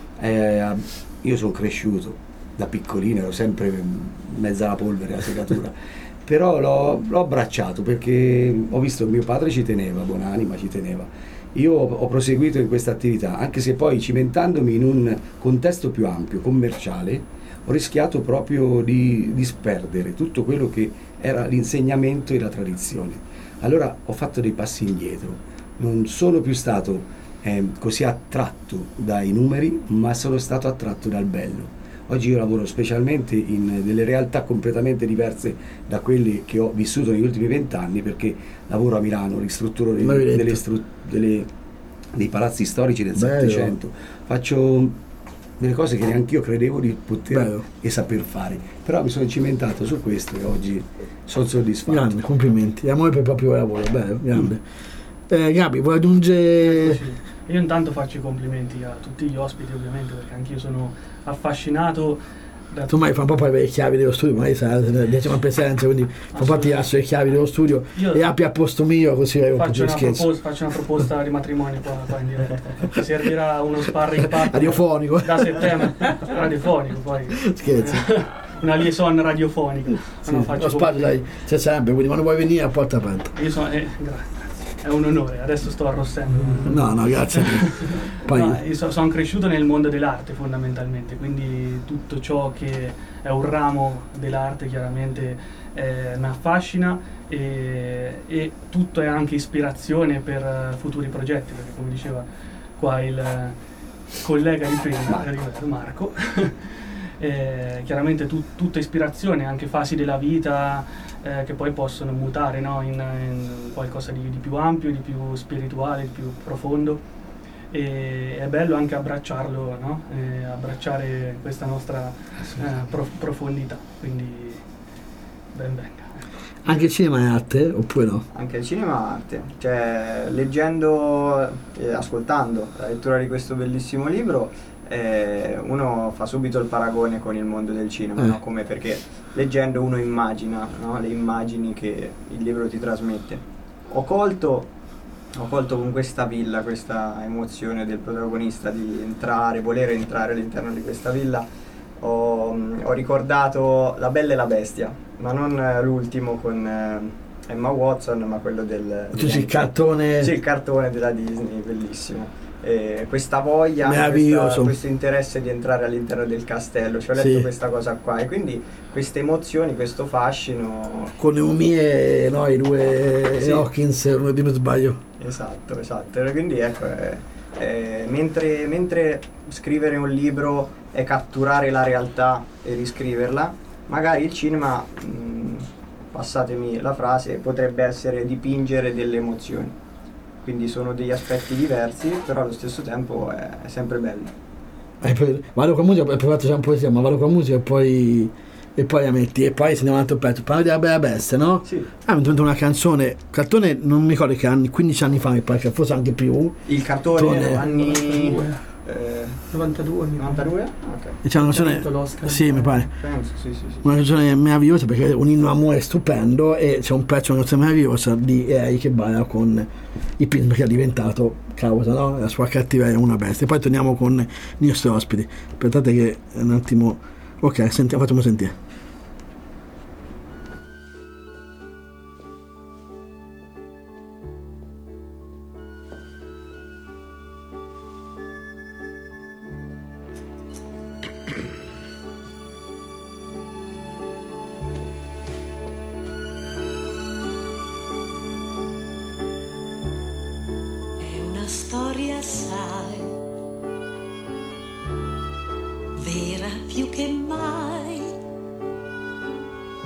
eh, io sono cresciuto da piccolino, ero sempre in mezzo alla polvere, alla segatura, però l'ho, l'ho abbracciato perché ho visto che mio padre ci teneva, buonanima ci teneva. Io ho, ho proseguito in questa attività, anche se poi cimentandomi in un contesto più ampio, commerciale, ho rischiato proprio di disperdere tutto quello che era l'insegnamento e la tradizione. Allora ho fatto dei passi indietro, non sono più stato eh, così attratto dai numeri, ma sono stato attratto dal bello. Oggi io lavoro specialmente in delle realtà completamente diverse da quelle che ho vissuto negli ultimi vent'anni, perché lavoro a Milano, ristrutturo dei, L'avevi detto. delle stru- delle- dei palazzi storici del Bello. Settecento, faccio delle cose che neanche io credevo di poter Bello. e saper fare, però mi sono cimentato su questo e oggi sono soddisfatto. Grande, complimenti. Amore per il proprio lavoro, bello, grande. Eh, Gabi, vuoi aggiungere? Sì. Io intanto faccio i complimenti a tutti gli ospiti, ovviamente, perché anch'io sono affascinato da Tu mai fa un po' poi avere le chiavi dello studio, magari sai, decima presenza, quindi fa un po' tirare le chiavi dello studio Io- e apri a posto mio, così hai un po' Faccio di una, scherzo. propos- faccio una proposta di matrimonio qua, qua in diretta. Ci servirà uno sparring partner Radiofonico. da settembre, radiofonico poi. Scherzo. Una liaison radiofonica. Sì, No, faccio lo spazio complimenti. dai, c'è sempre, quindi quando vuoi venire a porta aperta. Io sono, eh, grazie, è un onore, adesso sto arrossendo. No, no, grazie a te. Poi No, io so- sono cresciuto nel mondo dell'arte fondamentalmente, quindi tutto ciò che è un ramo dell'arte chiaramente eh, mi affascina e, e tutto è anche ispirazione per eh, futuri progetti, perché come diceva qua il eh, collega di prima, Marco, Marco eh, chiaramente tu- tutta ispirazione, anche fasi della vita eh, che poi possono mutare, no, in, in qualcosa di, di più ampio, di più spirituale, di più profondo. E è bello anche abbracciarlo, no? Eh, abbracciare questa nostra eh, prof- profondità, quindi ben venga. anche il cinema è arte, oppure no? Anche il cinema è arte, cioè leggendo e ascoltando la lettura di questo bellissimo libro eh, uno fa subito il paragone con il mondo del cinema, Eh. no? Come perché leggendo uno immagina, no? Le immagini che il libro ti trasmette. Ho colto, ho colto con questa villa questa emozione del protagonista di entrare, voler entrare all'interno di questa villa. Ho, ho ricordato La Bella e la Bestia, ma non eh, l'ultimo con eh, Emma Watson, ma quello del... Tu sei il cartone. Sì, il cartone della Disney, bellissimo. E questa voglia, Meraviglioso. questa- questo interesse di entrare all'interno del castello, ci ho letto Sì. questa cosa qua e quindi queste emozioni, questo fascino. Con le umie, no, i due Sì. Hawkins, uno di non sbaglio. Esatto, esatto. E quindi ecco, eh, eh, mentre, mentre scrivere un libro è catturare la realtà e riscriverla, magari il cinema, mh, passatemi la frase, potrebbe essere dipingere delle emozioni. Quindi sono degli aspetti diversi, però allo stesso tempo è, è sempre bello. E poi vado con musica, poi provato già un poesia, ma vado con musica e poi e poi la metti e poi se andiamo un altro pezzo. Parli della Bella Bestia, no? Sì. Ah, mi è venuta una canzone, cartone, non mi ricordo che anni, quindici anni fa mi pare, che forse anche più. Il cartone, Cartone. anni eh, novantadue, mi pare. novantadue? Ok. E c'è una canzone, vinto l'Oscar. sì, mi pare. Penso, sì, sì, sì. Una canzone meravigliosa perché è un inno amore stupendo e c'è un pezzo, una canzone meravigliosa di lei che balla con il primo che è diventato causa, no? La sua cattiveria è una bestia. Poi torniamo con i nostri ospiti. Aspettate che un attimo. Ok, sentiamo, facciamo sentire. È una storia assai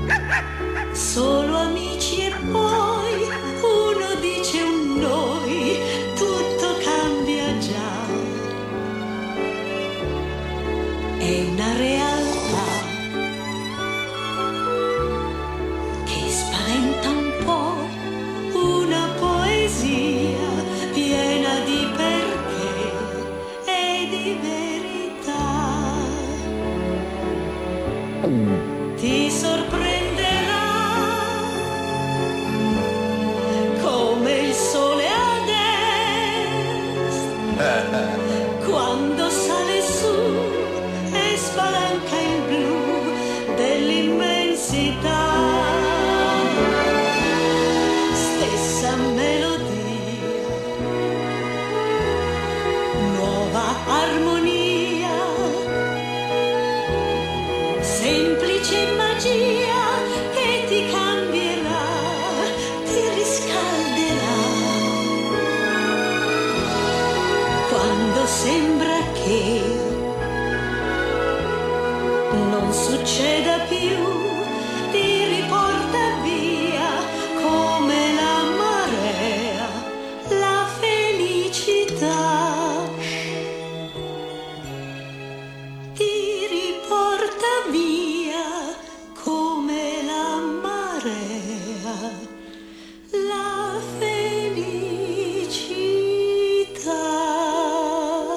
solo amici e poi uno dice un noi, tutto cambia già. È una realtà che spaventa un po', una poesia piena di perché e di verità. Ti sorprenderà come il sole ad est quando sale su e spalanca il blu dell'immensità. Stessa melodia, nuova armonia, semplice magia che ti cambierà, ti riscalderà. Quando sembra che non succeda più, ti riporta via come la marea, la felicità. Ti riporta via come la marea, la felicità.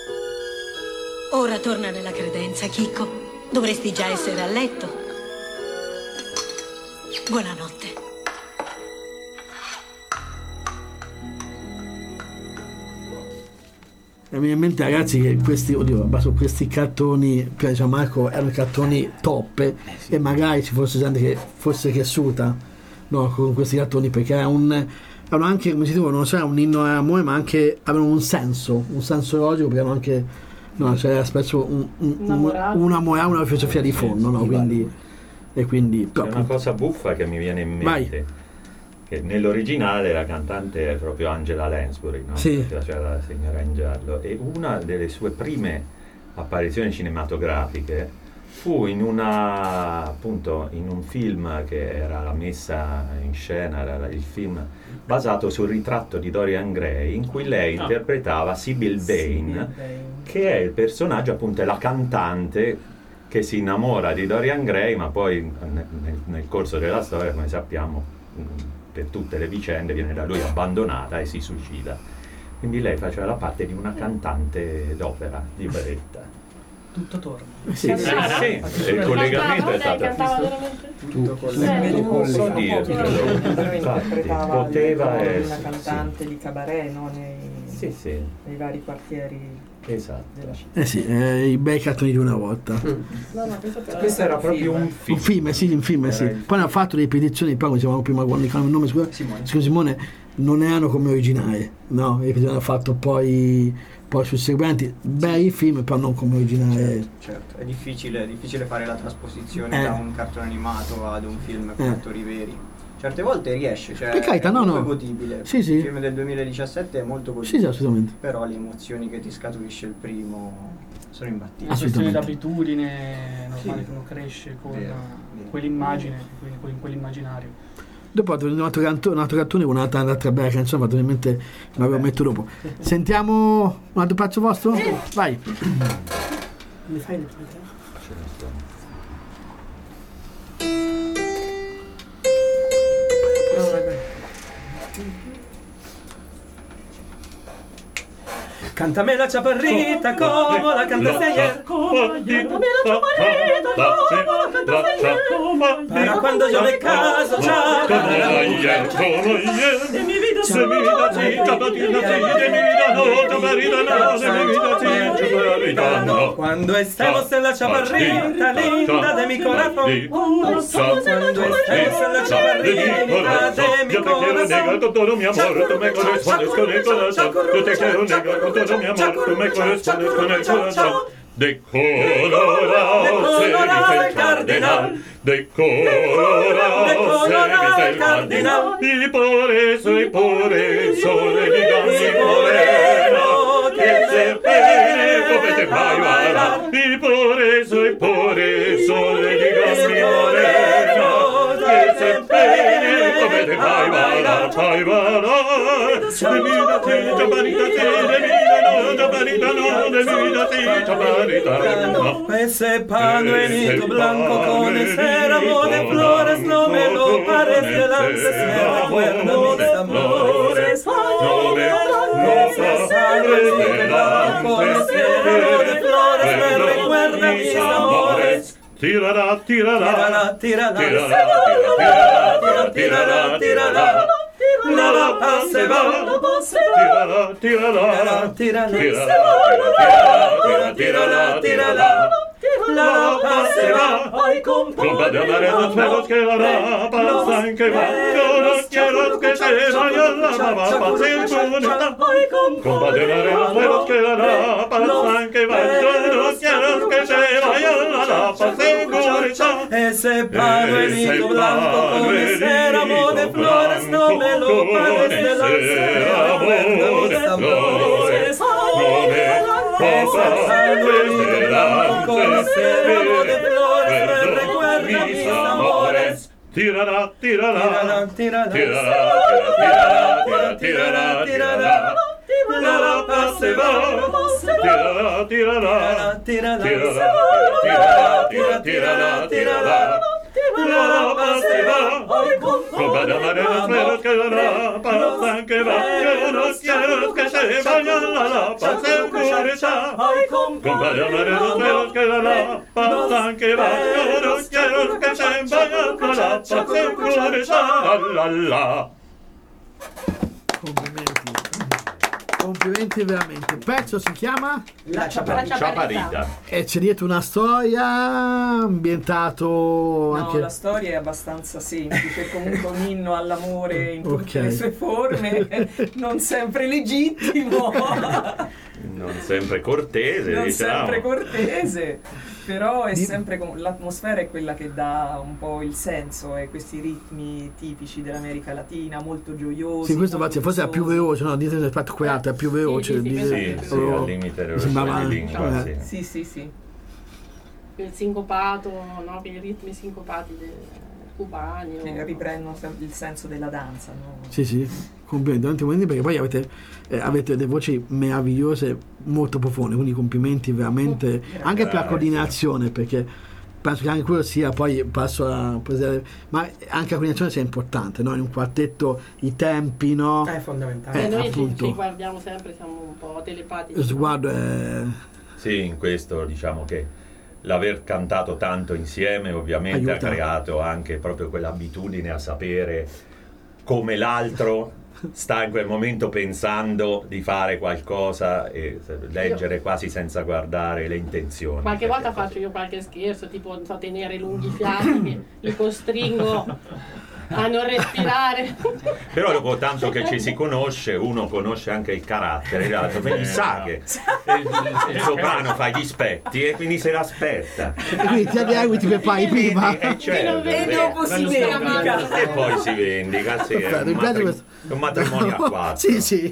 Ora torna nella credenza, Chicco. Dovresti già essere a letto. Buonanotte. Mi viene in mente, ragazzi, che questi, oddio, basso, questi cartoni, per Gian Marco, erano cartoni top, eh sì. E magari ci fosse gente che fosse cresciuta, no, con questi cartoni, perché era un, erano anche, come si dice, non so, un inno all'amore, ma anche avevano un senso, un senso logico, perché erano anche, no, c'era spesso un, un, un, una morale, una filosofia di fondo, no, quindi, e quindi... C'è una cosa buffa che mi viene in mente. Vai. Che nell'originale la cantante è proprio Angela Lansbury, no? Sì. Che faceva la signora in giallo, e una delle sue prime apparizioni cinematografiche fu in una, appunto, in un film che era la messa in scena, era il film basato sul ritratto di Dorian Gray, in cui lei no. interpretava Sybil Vane, che è il personaggio, appunto, è la cantante che si innamora di Dorian Gray, ma poi nel, nel corso della storia, come sappiamo, per tutte le vicende viene da lui abbandonata e si suicida. Quindi lei faceva la parte di una cantante d'opera, di operetta. Tutto torna. Sì, sì, sì, sì. Il collegamento è stato tutto collegato. Non so dire, interpretava poteva una essere cantante sì. di cabaret, no? nei, sì, sì. nei vari quartieri. Esatto. Della città. Eh sì, eh, i bei cartoni di una volta. Mm. No, no, questo, questo era proprio un film. Un film, sì, un film, sì. Poi hanno fatto delle petizioni, poi come dicevamo prima, quando il nome, scusa, Simone. Scusa, Simone, non erano come originale, no? E hanno fatto poi, poi susseguenti bei film, però non come originale. Certo, certo. È difficile, è difficile fare la trasposizione eh. da un cartone animato ad un film con eh. attori veri. Certe volte riesce, cioè per carità, no, no. è godibile. Sì, sì. Il film del duemiladiciassette è molto godibile. Sì, sì, assolutamente. Però le emozioni che ti scaturisce il primo sono imbattibili. Una questione d'abitudine normale, sì. che uno cresce con vero, vero. quell'immagine, con quell'immaginario. Dopo un altro, canto, un altro cartone con un'altra, un'altra bella canzone, fatto in mente, ma ve lo metto dopo. Sentiamo un altro pezzo vostro? Vai. Mi fai le tue? Cántame la chaparrita como la cantaste ayer. Cántame la chaparrita como la cantaste ayer. Para cuando yo me caso, chaparrita. De mi vida se mi vida sí, chaparrita sí, de mi vida no, chaparrita no, de mi vida sí, chaparrita no. Cuando estemos en la chaparrita linda de mi corazón. Cuando estemos en la chaparrita de mi corazón. Yo te quiero negar con todo mi amor, tú me correspondes con el corazón. Yo te quiero negar con todo mi amor, tú me correspondes con el corazón. De colorado se viste el cardenal, de colorado se viste el cardenal, y por eso, y por eso le digan mi moreno, que se pegue copete para bailar, y por eso, y por eso le digan mi moreno. vai vai la vai vai de vida ti chaparita ti de vida no chaparita no de vida ti chaparita no ese panuelito blanco con ese ramo de flores no me lo parece antes me recuerdo mis amores no me ese panuelito blanco con ese ramo de flores me recuerda mis amores. Tirará, tirará, tirará, tirará, tirará, tirará, tirará, la la paz se va, tirará, tirará, tirará, tirará, tirará, tirará, la paz se va. Compa de amarillos pelos que dará, pasan que va, yo no quiero que se vaya la paz en bonita. Compa de amarillos pelos que dará, pasan que va, yo no quiero que se vaya la paz en bonita. Ese panuelito blanco con ese ramo de flores no me lo parece la cera de mis amores. Ese panuelito blanco con ese ramo de flores me recuerda mis amores. Tirará, tirará, tirará, tirará, tirará, tirará, la paz se va. tirará, tirará, Tirará, tirará, tirará, tirará, la paz se va. Compa de amarillos pelos que dará, pasan que va, yo no quiero que se vaya la paz en bonita. Compa de amarillos pelos que dará, pasan que va, yo no quiero que se vaya la paz en bonita. La la la. Complimenti. Complimenti veramente. Il pezzo si chiama? La Chaparita. Chaparita. E c'è dietro una storia ambientato anche... No, la storia è abbastanza semplice, è comunque un inno all'amore in tutte Ok. le sue forme, non sempre legittimo, Non sempre cortese, non diciamo. sempre cortese, però è Di- sempre com- l'atmosfera è quella che dà un po' il senso, e questi ritmi tipici dell'America Latina, molto gioiosi. Sì, questo molto infatti forse è più gustosi. veloce, no? Dite rispetto a quell'altro, è più veloce. sì, sì, dite- Sì, sì, oh, al limite dello sembrava- di lingua, eh. sì. Sì, sì, sì. Il sincopato, no? I ritmi sincopati dei cubani. Che o- riprendono sem- il senso della danza, no? Sì, sì, complimenti, complimenti, perché poi avete, eh, avete delle voci meravigliose, molto profonde, quindi complimenti veramente, anche per la Grazie. coordinazione, perché penso che anche quello sia, poi passo a ma anche la coordinazione sia importante, no? In un quartetto i tempi, no? È fondamentale. E Eh, noi ci, appunto. ci guardiamo sempre, siamo un po' telepatici. Lo sguardo è... Sì, in questo diciamo che l'aver cantato tanto insieme ovviamente Aiuta. ha creato anche proprio quell'abitudine a sapere come l'altro sta in quel momento pensando di fare qualcosa e leggere quasi senza guardare le intenzioni. Qualche perché volta faccio io qualche scherzo, tipo non so, tenere lunghi fiati che li costringo a non respirare. Però dopo tanto che ci si conosce, uno conosce anche il carattere, l'altro quindi sa che il, il soprano fa gli spetti e quindi se l'aspetta. E quindi ti adegui, ti prepari prima. E, certo, E dopo si vendica. e poi si vendica, sì, è Perfetto, un, mi piace matri- questo. un matrimonio a quattro. Sì, sì.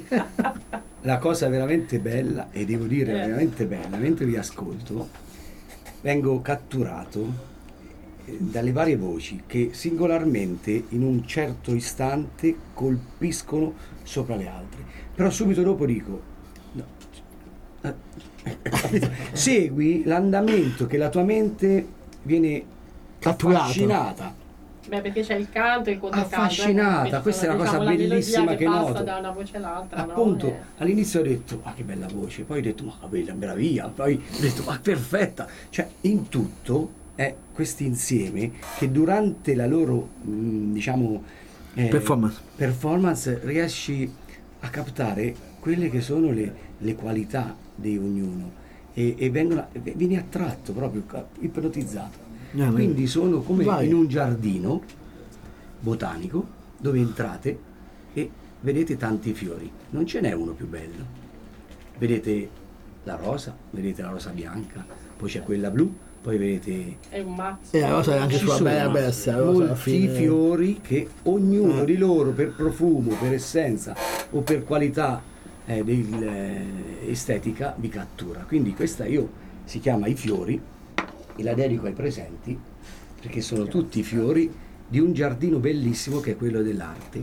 La cosa veramente bella, e devo dire Eh. veramente bella, mentre vi ascolto, vengo catturato eh, dalle varie voci che singolarmente in un certo istante colpiscono sopra le altre. Però subito dopo dico, no, eh, capito? Segui l'andamento che la tua mente viene Catturato. affascinata. Beh, perché c'è il canto e il controcanto. Affascinata, eh, questa è una diciamo, cosa la melodia bellissima che passa noto. da una voce all'altra, no? Appunto, Eh. all'inizio ho detto, ma che bella voce, poi ho detto, ma che bella meraviglia, poi ho detto, ma perfetta. Cioè, in tutto è questo insieme che durante la loro, mh, diciamo, eh, Performance. performance riesci a captare quelle che sono le, le qualità di ognuno e, e vengono, vieni attratto proprio, ipnotizzato. Ah, Quindi sono come vai. in un giardino botanico dove entrate e vedete tanti fiori, non ce n'è uno più bello. Vedete la rosa, vedete la rosa bianca, poi c'è quella blu, poi vedete È un mazzo. E la rosa è anche ci sulla sono bella bestia, la rosa alla molti fine. fiori che ognuno Eh. di loro per profumo, per essenza o per qualità eh, del, eh, estetica vi cattura. Quindi questa io si chiama I Fiori e la dedico ai presenti perché sono tutti fiori di un giardino bellissimo che è quello dell'arte.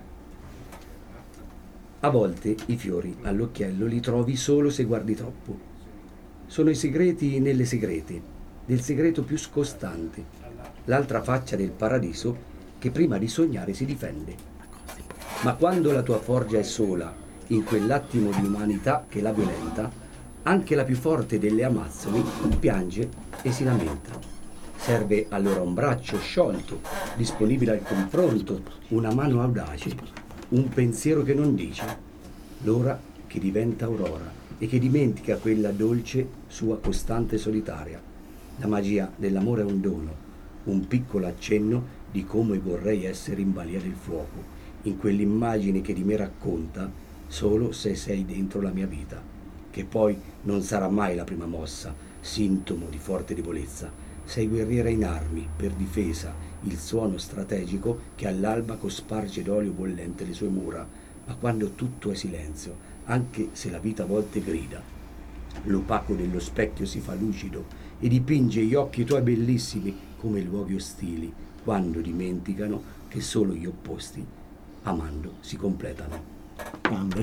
A volte i fiori all'occhiello li trovi solo se guardi troppo. Sono i segreti nelle segrete, del segreto più scostante, l'altra faccia del paradiso che prima di sognare si difende. Ma quando la tua forgia è sola, in quell'attimo di umanità che la violenta, anche la più forte delle amazzoni piange e si lamenta. Serve allora un braccio sciolto, disponibile al confronto, una mano audace, un pensiero che non dice, l'ora che diventa aurora e che dimentica quella dolce sua costante solitaria. La magia dell'amore è un dono, un piccolo accenno di come vorrei essere in balia del fuoco, in quell'immagine che di me racconta solo se sei dentro la mia vita, che poi non sarà mai la prima mossa, sintomo di forte debolezza. Sei guerriera in armi, per difesa, il suono strategico che all'alba cosparge d'olio bollente le sue mura, ma quando tutto è silenzio, anche se la vita a volte grida, l'opaco dello specchio si fa lucido e dipinge gli occhi tuoi bellissimi come luoghi ostili, quando dimenticano che solo gli opposti, amando, si completano. Grande.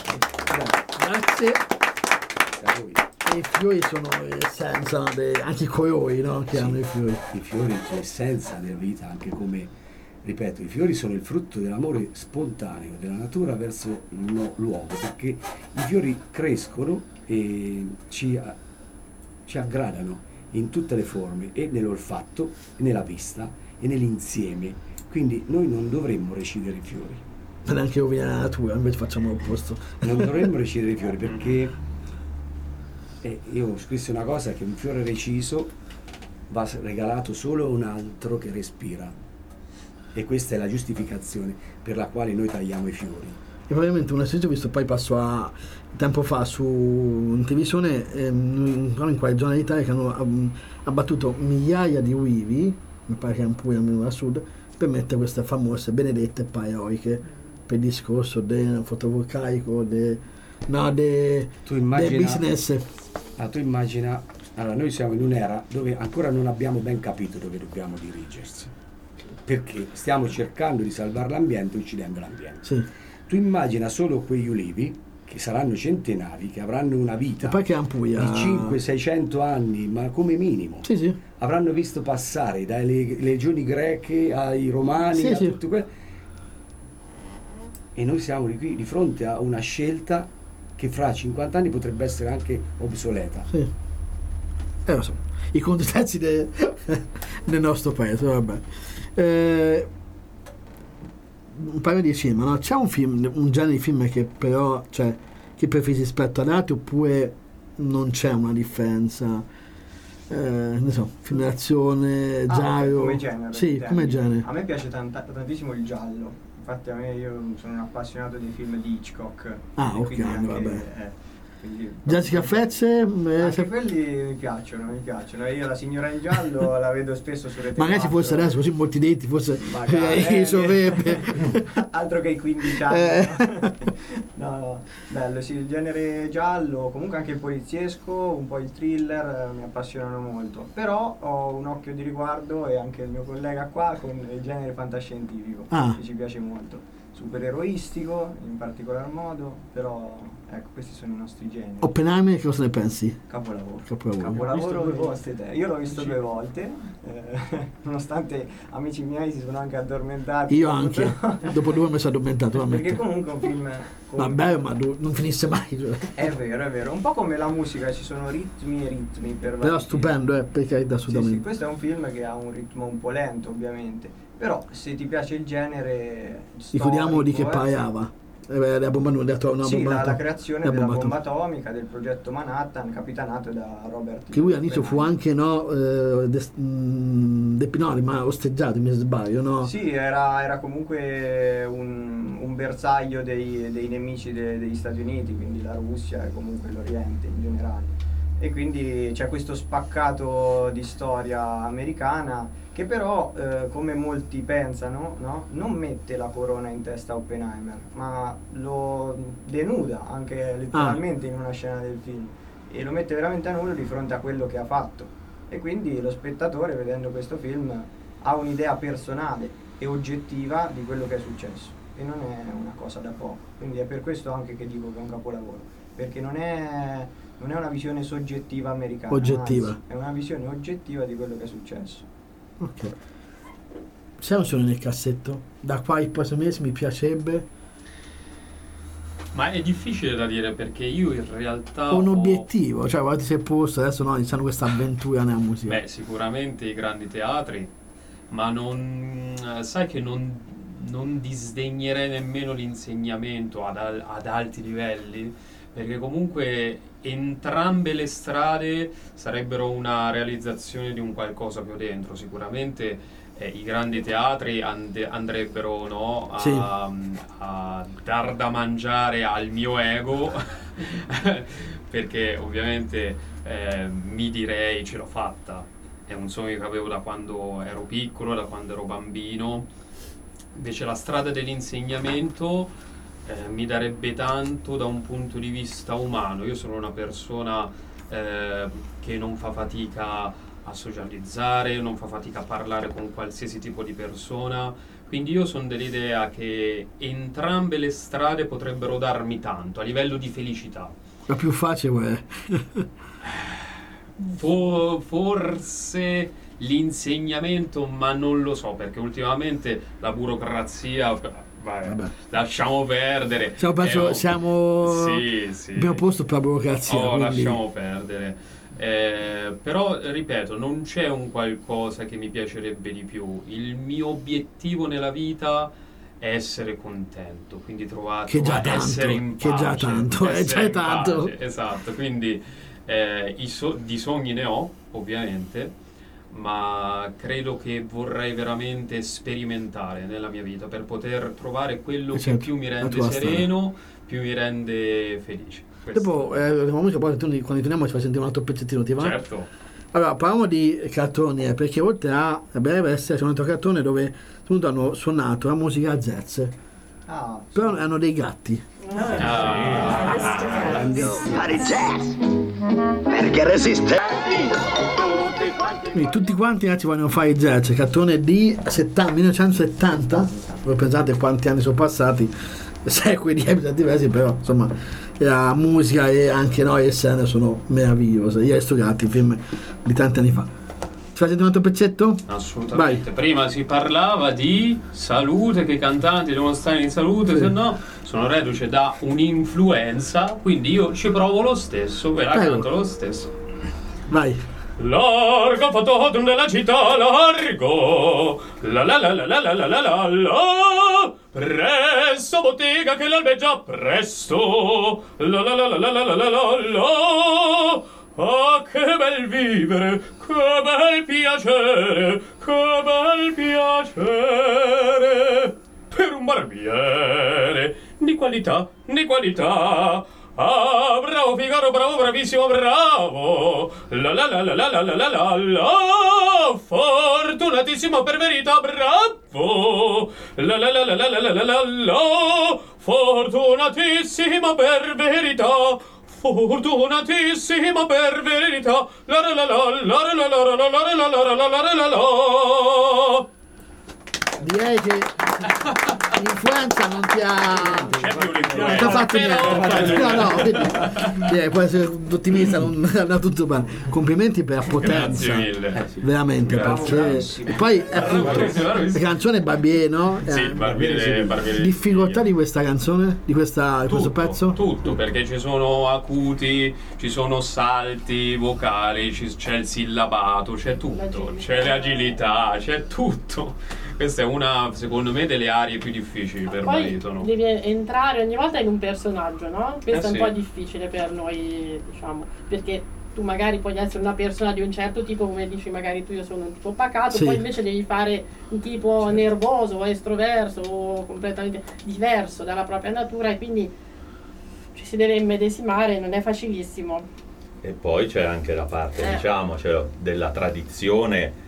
Grazie. Grazie. I fiori sono l'essenza, de, anche i colori, no? Che Sì, hanno i fiori. I fiori sono l'essenza della vita, anche come, ripeto, i fiori sono il frutto dell'amore spontaneo della natura verso no- l'uomo, perché i fiori crescono e ci, a- ci aggradano in tutte le forme, e nell'olfatto, e nella vista, e nell'insieme. Quindi noi non dovremmo recidere i fiori. Ma neanche rovinare la natura, invece facciamo l'opposto. Non dovremmo recidere i fiori perché... E io scrissi una cosa, che un fiore reciso va regalato solo a un altro che respira, e questa è la giustificazione per la quale noi tagliamo i fiori. E probabilmente un esercizio visto, poi passo a tempo fa su in televisione, ehm, in quale zona d'Italia che hanno um, abbattuto migliaia di ulivi, mi pare che è in Puglia, almeno a sud, per mettere queste famose benedette paraoiche per il discorso del fotovoltaico, de, no, de, Tu immagina, del business. Ah, tu immagina, allora noi siamo in un'era dove ancora non abbiamo ben capito dove dobbiamo dirigersi, perché stiamo cercando di salvare l'ambiente uccidendo l'ambiente. Sì. Tu immagina solo quegli ulivi che saranno centenari, che avranno una vita E poi che Ampuglia di cinquecento seicento anni, ma come minimo. Sì, sì. Avranno visto passare dalle legioni greche ai romani, Sì, a sì. tutto quello. E noi siamo di qui di fronte a una scelta che fra cinquanta anni potrebbe essere anche obsoleta. Sì. Eh, lo so. I contesti de, del nostro paese, vabbè. Eh, un paio di film, no? C'è un film, un genere di film che però, cioè, che preferisci rispetto ad altri, oppure non c'è una differenza? Eh, ne so, film d'azione, Ah, giallo. come genere? Sì, intendi? come genere. A me piace tanta- tantissimo il giallo. Infatti a me, io sono un appassionato dei film di Hitchcock. Ah, e ok, quindi anche, vabbè. eh, quindi- Jessica Fletcher, eh, Anche se- quelli mi piacciono, mi piacciono. Io la signora in giallo la vedo spesso su Rete magari se quattro. fosse adesso così molti denti, forse Magari, eh, eh, sovrebbe. altro che i quindici anni. Eh. No, no, bello, sì, il genere giallo, comunque anche il poliziesco, un po' il thriller, eh, mi appassionano molto. Però ho un occhio di riguardo, e anche il mio collega qua, con il genere fantascientifico, Ah. che ci piace molto. Supereroistico in particolar modo, però ecco, questi sono i nostri generi. Oppenheimer, che cosa ne pensi? Capolavoro. Capolavoro. Capolavoro Visto due vostre te. Io l'ho visto due volte, eh, nonostante amici miei si sono anche addormentati. Io anche, dopo due mi sono addormentato, lo Perché ammetto. comunque è un film... con- Vabbè, ma do- non finisse mai. Cioè. È vero, è vero. Un po' come la musica, ci sono ritmi e ritmi per vari Però film. stupendo, eh, per carità, Sì, sì, assolutamente. questo è un film che ha un ritmo un po' lento, ovviamente. Però se ti piace il genere Ricordiamo di che storico, eh, parlava. Eh, la bomba non detto una sì, bomba la, la atom- creazione la della bomba bomba atom- atomica, del progetto Manhattan, capitanato da Robert. Che lui all'inizio fu Oppenheimer. anche no, eh, des- mh, de- no, ma osteggiato, mi sbaglio, no? Sì, era, era comunque un, un bersaglio dei, dei nemici de- degli Stati Uniti, quindi la Russia e comunque l'Oriente in generale. E quindi c'è questo spaccato di storia americana che però, eh, come molti pensano, no? Non mette la corona in testa a Oppenheimer, ma lo denuda anche letteralmente in una scena del film, e lo mette veramente a nudo di fronte a quello che ha fatto. E quindi lo spettatore, vedendo questo film, ha un'idea personale e oggettiva di quello che è successo, e non è una cosa da poco. Quindi è per questo anche che dico che è un capolavoro, perché non è, non è una visione soggettiva americana, oggettiva, anzi, è una visione oggettiva di quello che è successo. Ok, siamo solo nel cassetto, da qua ai prossimi mesi mi piacerebbe. Ma è difficile da dire, perché io in realtà un ho... obiettivo, cioè guarda, ti sei posto, adesso no, iniziano questa avventura nella musica. Beh, sicuramente i grandi teatri, ma non sai che non, non disdegnerei nemmeno l'insegnamento ad, al- ad alti livelli, perché comunque entrambe le strade sarebbero una realizzazione di un qualcosa più dentro. Sicuramente eh, i grandi teatri and- andrebbero no, a, Sì. a dar da mangiare al mio ego perché ovviamente eh, mi direi ce l'ho fatta, è un sogno che avevo da quando ero piccolo, da quando ero bambino. Invece la strada dell'insegnamento eh, mi darebbe tanto da un punto di vista umano. Io sono una persona eh, che non fa fatica a socializzare, non fa fatica a parlare con qualsiasi tipo di persona, quindi io sono dell'idea che entrambe le strade potrebbero darmi tanto a livello di felicità. La più facile qual è? Fo- forse l'insegnamento, ma non lo so, perché ultimamente la burocrazia, vabbè, Vabbè. lasciamo perdere. Siamo, penso, Eh, oh, siamo sì, sì. abbiamo posto per la burocrazia, Oh, quindi lasciamo perdere. Eh, però ripeto, non c'è un qualcosa che mi piacerebbe di più. Il mio obiettivo nella vita è essere contento, quindi trovare Che già tanto, essere in che pace, già tanto, è essere già in tanto. pace, esatto. Quindi eh, i so- di sogni ne ho, ovviamente, ma credo che vorrei veramente sperimentare nella mia vita per poter trovare quello Eh, che certo, più mi la rende tua strada. sereno, più mi rende felice. Questo. dopo eh, la musica, poi tu- quando torniamo ci fai sentire un altro pezzettino, ti va? Certo. Allora, parliamo di cartoni, eh, perché oltre a Breve Essere c'è un altro cartone dove appunto hanno suonato la musica jazz, Ah, però hanno dei gatti. Ah. Fare jazz perché resiste. Quindi tutti quanti ragazzi vogliono fare jazz, cartone di settanta, millenovecentosettanta, voi pensate quanti anni sono passati, secoli di episodi diversi, però insomma la musica e anche noi e scene sono meravigliose. Io e sto gatti, film di tanti anni fa. Ci fai sentire un altro pezzetto? Assolutamente. Prima si parlava di salute, che i cantanti devono stare in salute, Sì. se no sono reduce da un'influenza, quindi io ci provo lo stesso, ve la Prego. canto lo stesso. Vai. Largo fatotum della città, largo, la la la la la la la la la la, presto bottega che l'albeggia, presto, la la la la la la la la la. Ah, che bel vivere, che bel piacere, che bel piacere per un barbiere di qualità, di qualità. Ah, bravo Figaro, bravo, bravissimo, bravo. La la la la la la la la la la. Fortunatissimo per verità, bravo. La la la la la la la la la la. Fortunatissimo per verità. Fortunatissimo per verità. La la la la la la la la la la la la la la la la. Direi che l'influenza non ti ha C'è più non ti ha l'influenza, fatto però- niente. No, no, vedi, direi, puoi essere ottimista, non andrà tutto bene. Complimenti per la potenza. Grazie mille. Veramente, Grazie. perché e poi appunto Bravissimo, bravissimo. la canzone Barbiere, no? Sì, Eh, Barbiere, Barbiere. difficoltà di questa canzone, di, questa, di questo Tutto, pezzo? tutto, perché ci sono acuti, ci sono salti vocali, ci- c'è il sillabato, c'è tutto, c'è l'agilità, c'è tutto. Questa è una, secondo me, delle aree più difficili per Poi baritono. devi entrare ogni volta in un personaggio, no? Questo Eh, è un sì. po' difficile per noi, diciamo, perché tu magari puoi essere una persona di un certo tipo, come dici magari tu, io sono un tipo pacato, Sì. poi invece devi fare un tipo nervoso o estroverso o completamente diverso dalla propria natura, e quindi ci si deve immedesimare, non è facilissimo. E poi c'è anche la parte, Eh. diciamo, cioè, della tradizione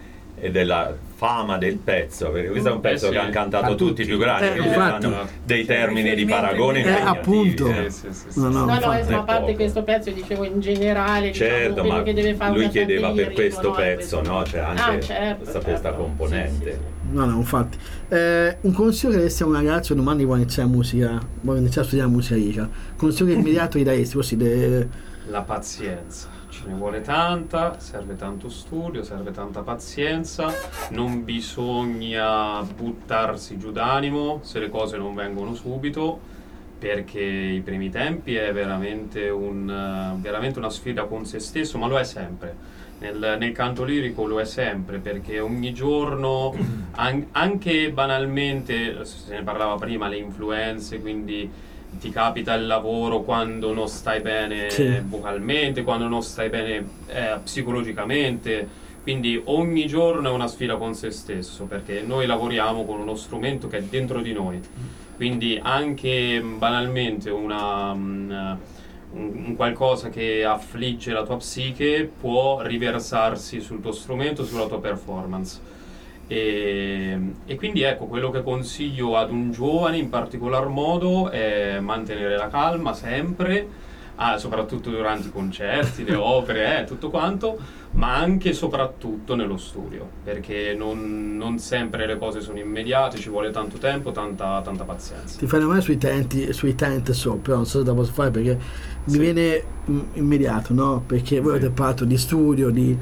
e della fama del pezzo, perché questo è un pezzo Eh sì. che hanno cantato Canto tutti i più grandi, Eh, quindi infatti. hanno dei Cioè, termini di riferimento paragone in- Eh, impegnativi. appunto. Eh. Sì, sì, sì, No, sì. no, No, no, infatti. insomma, a parte poco. questo pezzo, dicevo in generale, diciamo, Certo, quello ma che deve fare lui una chiedeva per cantante questo lirico, no? pezzo, Questo- no? C'è anche Ah, certo, questa, certo. questa Sì, componente. sì, sì. No, no, infatti. Eh, un consiglio che daresti a un ragazzo domani vuole iniziare musica, vuole iniziare a studiare musica lirica. Consiglio immediato gli daresti così. De... La pazienza, ce ne vuole tanta, serve tanto studio, serve tanta pazienza, non bisogna buttarsi giù d'animo se le cose non vengono subito, perché i primi tempi è veramente, un, eh, veramente una sfida con se stesso, ma lo è sempre. Nel, nel canto lirico lo è sempre, perché ogni giorno, an- anche banalmente, se ne parlava prima, le influenze, quindi ti capita il lavoro quando non stai bene Sì. vocalmente, quando non stai bene eh, psicologicamente, quindi ogni giorno è una sfida con se stesso, perché noi lavoriamo con uno strumento che è dentro di noi, quindi anche mh, banalmente una, mh, un, un qualcosa che affligge la tua psiche può riversarsi sul tuo strumento, sulla tua performance. E, e quindi ecco, quello che consiglio ad un giovane in particolar modo è mantenere la calma sempre, ah, soprattutto durante i concerti, le opere, eh, tutto quanto, ma anche e soprattutto nello studio, perché non, non sempre le cose sono immediate, ci vuole tanto tempo, tanta, tanta pazienza. Ti fai mai sui talenti, sui talent show, però non so se la posso fare perché mi Sì. viene mm, immediato, no? Perché voi Sì. avete parlato di studio, di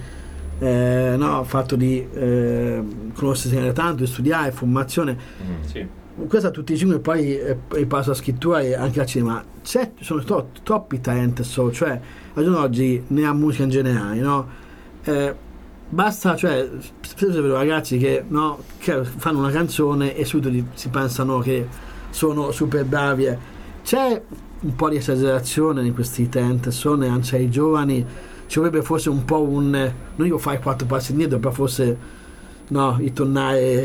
eh, no, fatto di eh, conoscere tanto, di studiare, formazione. Mm. Sì. Questo a tutti i cinque, poi eh, poi passo a scrittura e anche al cinema. C'è, sono tro- troppi talent show, cioè al giorno d'oggi nella musica in generale, no? Eh, basta, cioè spesso vedo ragazzi che, no, che fanno una canzone e subito di- si pensano che sono super bravi. eh. C'è un po' di esagerazione in questi talent show, neanche ai giovani ci vorrebbe forse un po' un, non dico fare quattro passi indietro, però forse no, di tornare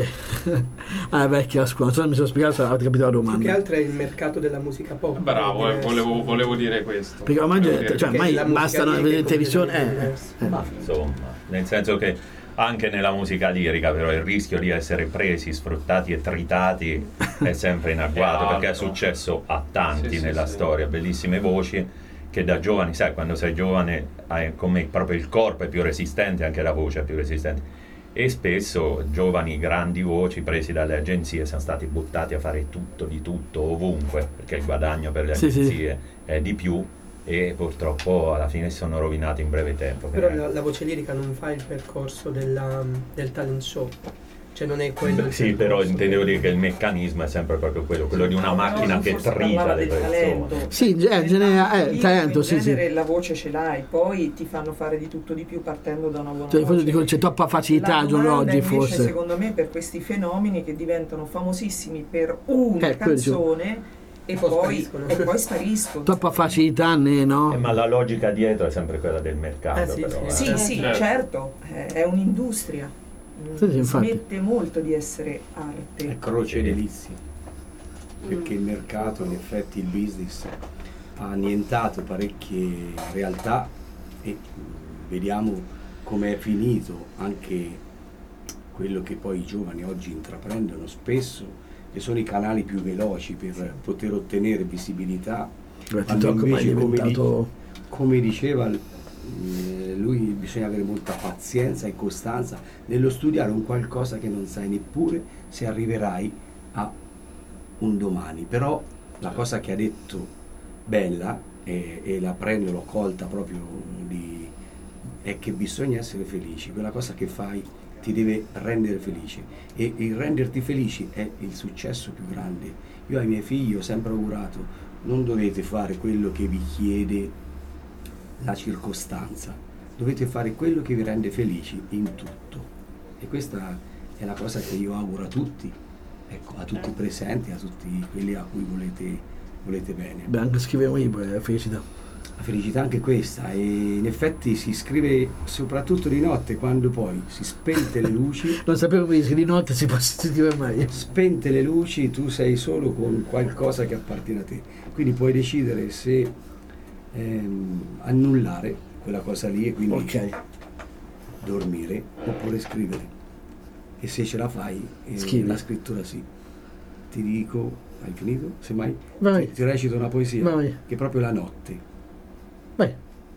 alla vecchia scuola. Non so se mi sono spiegato, se avete capito la Più che domanda. altro è il mercato della musica pop. Bravo, è eh, diverso. volevo, volevo dire questo. Perché ormai, Volevo gente- dire cioè, Perché ormai la musica bastano lirica vedere è in televisione. completamente Eh, diversa. eh. Ma- Insomma, nel senso che anche nella musica lirica però il rischio di essere presi, sfruttati e tritati è sempre in agguato, È perché è alto. successo a tanti Sì, sì, nella sì. storia, bellissime voci che da giovani, sai, quando sei giovane hai come proprio il corpo è più resistente, anche la voce è più resistente, e spesso giovani grandi voci presi dalle agenzie sono stati buttati a fare tutto di tutto ovunque, perché il guadagno per le Sì, sì. agenzie è di più, e purtroppo alla fine si sono rovinati in breve tempo. Però la, la voce lirica non fa il percorso della, del talent show, cioè non è quello il Sì, però percorso intendevo che- dire che il meccanismo è sempre proprio quello, quello di una macchina No, che forse trita parlava le del persone. talento. Sì, in ge- in genere- eh, Lì, talento, in sì, sì. genere la voce ce l'hai, poi ti fanno fare di tutto di più partendo da una buona Cioè, forse voce. dico, c'è troppa facilità La al giorno domanda d'oggi, invece, forse. secondo me, per questi fenomeni che diventano famosissimi per una Eh, quello dicevo. canzone e Poi poi, spariscono. e poi spariscono. Troppa facilità, né, no? Eh, ma la logica dietro è sempre quella del mercato, Eh, sì, però. sì. eh. Sì, sì, Certo. certo, è, è un'industria. Sì, sì, infatti. Smette molto di essere arte. È croce delizia, perché il mercato, in effetti il business ha annientato parecchie realtà e mh, vediamo come è finito anche quello che poi i giovani oggi intraprendono spesso, che sono i canali più veloci per poter ottenere visibilità, Beh, quando TikTok ormai è invece, come, di- diventato... come diceva eh, lui, bisogna avere molta pazienza e costanza nello studiare un qualcosa che non sai neppure se arriverai a un domani. Però la cosa che ha detto Bella, e, e la prendo, l'ho colta proprio di, è che bisogna essere felici. Quella cosa che fai ti deve rendere felice, e il renderti felici è il successo più grande. Io ai miei figli ho sempre augurato: non dovete fare quello che vi chiede la circostanza, dovete fare quello che vi rende felici in tutto. E questa è la cosa che io auguro a tutti, ecco, a tutti i presenti, a tutti quelli a cui volete, volete bene. Beh, anche scrivere un libro è felicità. La felicità è anche questa, e in effetti si scrive soprattutto di notte, quando poi si spente le luci. Non sapevo che di notte si può scrivere meglio. Spente le luci, tu sei solo con qualcosa che appartiene a te, quindi puoi decidere se ehm, annullare quella cosa lì e quindi Ok. dormire oppure scrivere. e se ce la fai eh, Scrivi. la scrittura sì. Ti dico, hai finito? Semmai Vai. ti, ti recito una poesia Vai. che è proprio la notte. Vai.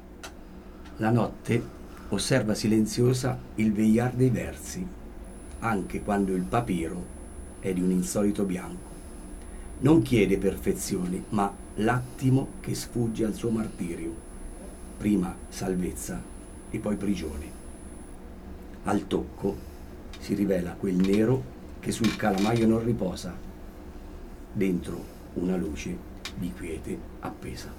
La notte osserva silenziosa il vegliar dei versi, anche quando il papiro è di un insolito bianco. Non chiede perfezione, ma l'attimo che sfugge al suo martirio, prima salvezza e poi prigione. Al tocco si rivela quel nero che sul calamaio non riposa, dentro una luce di quiete appesa.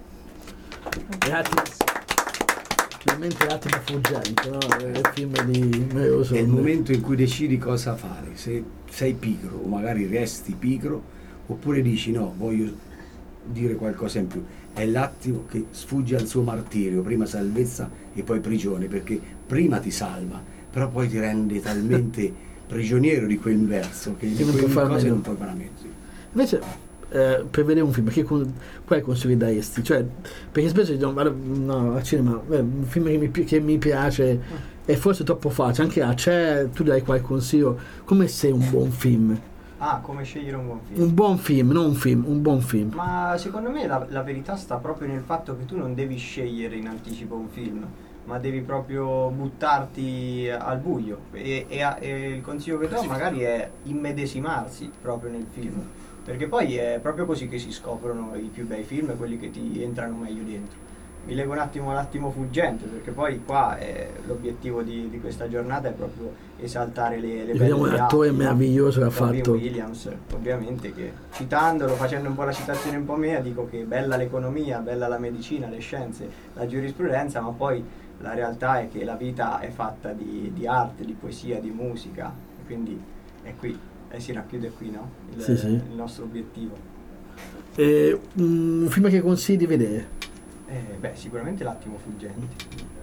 Grazie. Finalmente l'attimo fuggente, no? Il film di Mario È il Sonno. momento in cui decidi cosa fare, se sei pigro o magari resti pigro, oppure dici no, voglio dire qualcosa in più. È l'attimo che sfugge al suo martirio, prima salvezza e poi prigione, perché prima ti salva, però poi ti rende talmente prigioniero di quel verso che di Che non puoi quelle fare cose meno. non puoi veramente. Invece, eh, per vedere un film, che con, qual è il consiglio che daresti? Cioè, perché spesso dicono, vado no, al cinema, eh, un film che mi, pi- che mi piace è forse troppo facile, anche là, c'è, tu dai qualche consiglio, come sei un buon film? Ah, come scegliere un buon film? Un buon film, non un film, un buon film. Ma secondo me la, la verità sta proprio nel fatto che tu non devi scegliere in anticipo un film, ma devi proprio buttarti al buio e, e, e il consiglio che do magari è immedesimarsi proprio nel film, perché poi è proprio così che si scoprono i più bei film, quelli che ti entrano meglio dentro. Mi leggo un attimo all'attimo fuggente, perché poi qua è, l'obiettivo di, di questa giornata è proprio esaltare le, le Vediamo belle un attore arti, no? meraviglioso che ha Robin fatto. Williams, ovviamente, che citandolo, facendo un po' la citazione un po' mia, dico che bella l'economia, bella la medicina, le scienze, la giurisprudenza, ma poi la realtà è che la vita è fatta di, di arte, di poesia, di musica, e quindi è qui, e si racchiude qui, no? Il, Sì, sì. il nostro obiettivo. Eh, un film che consigli di vedere? Eh, beh, sicuramente l'attimo fuggente.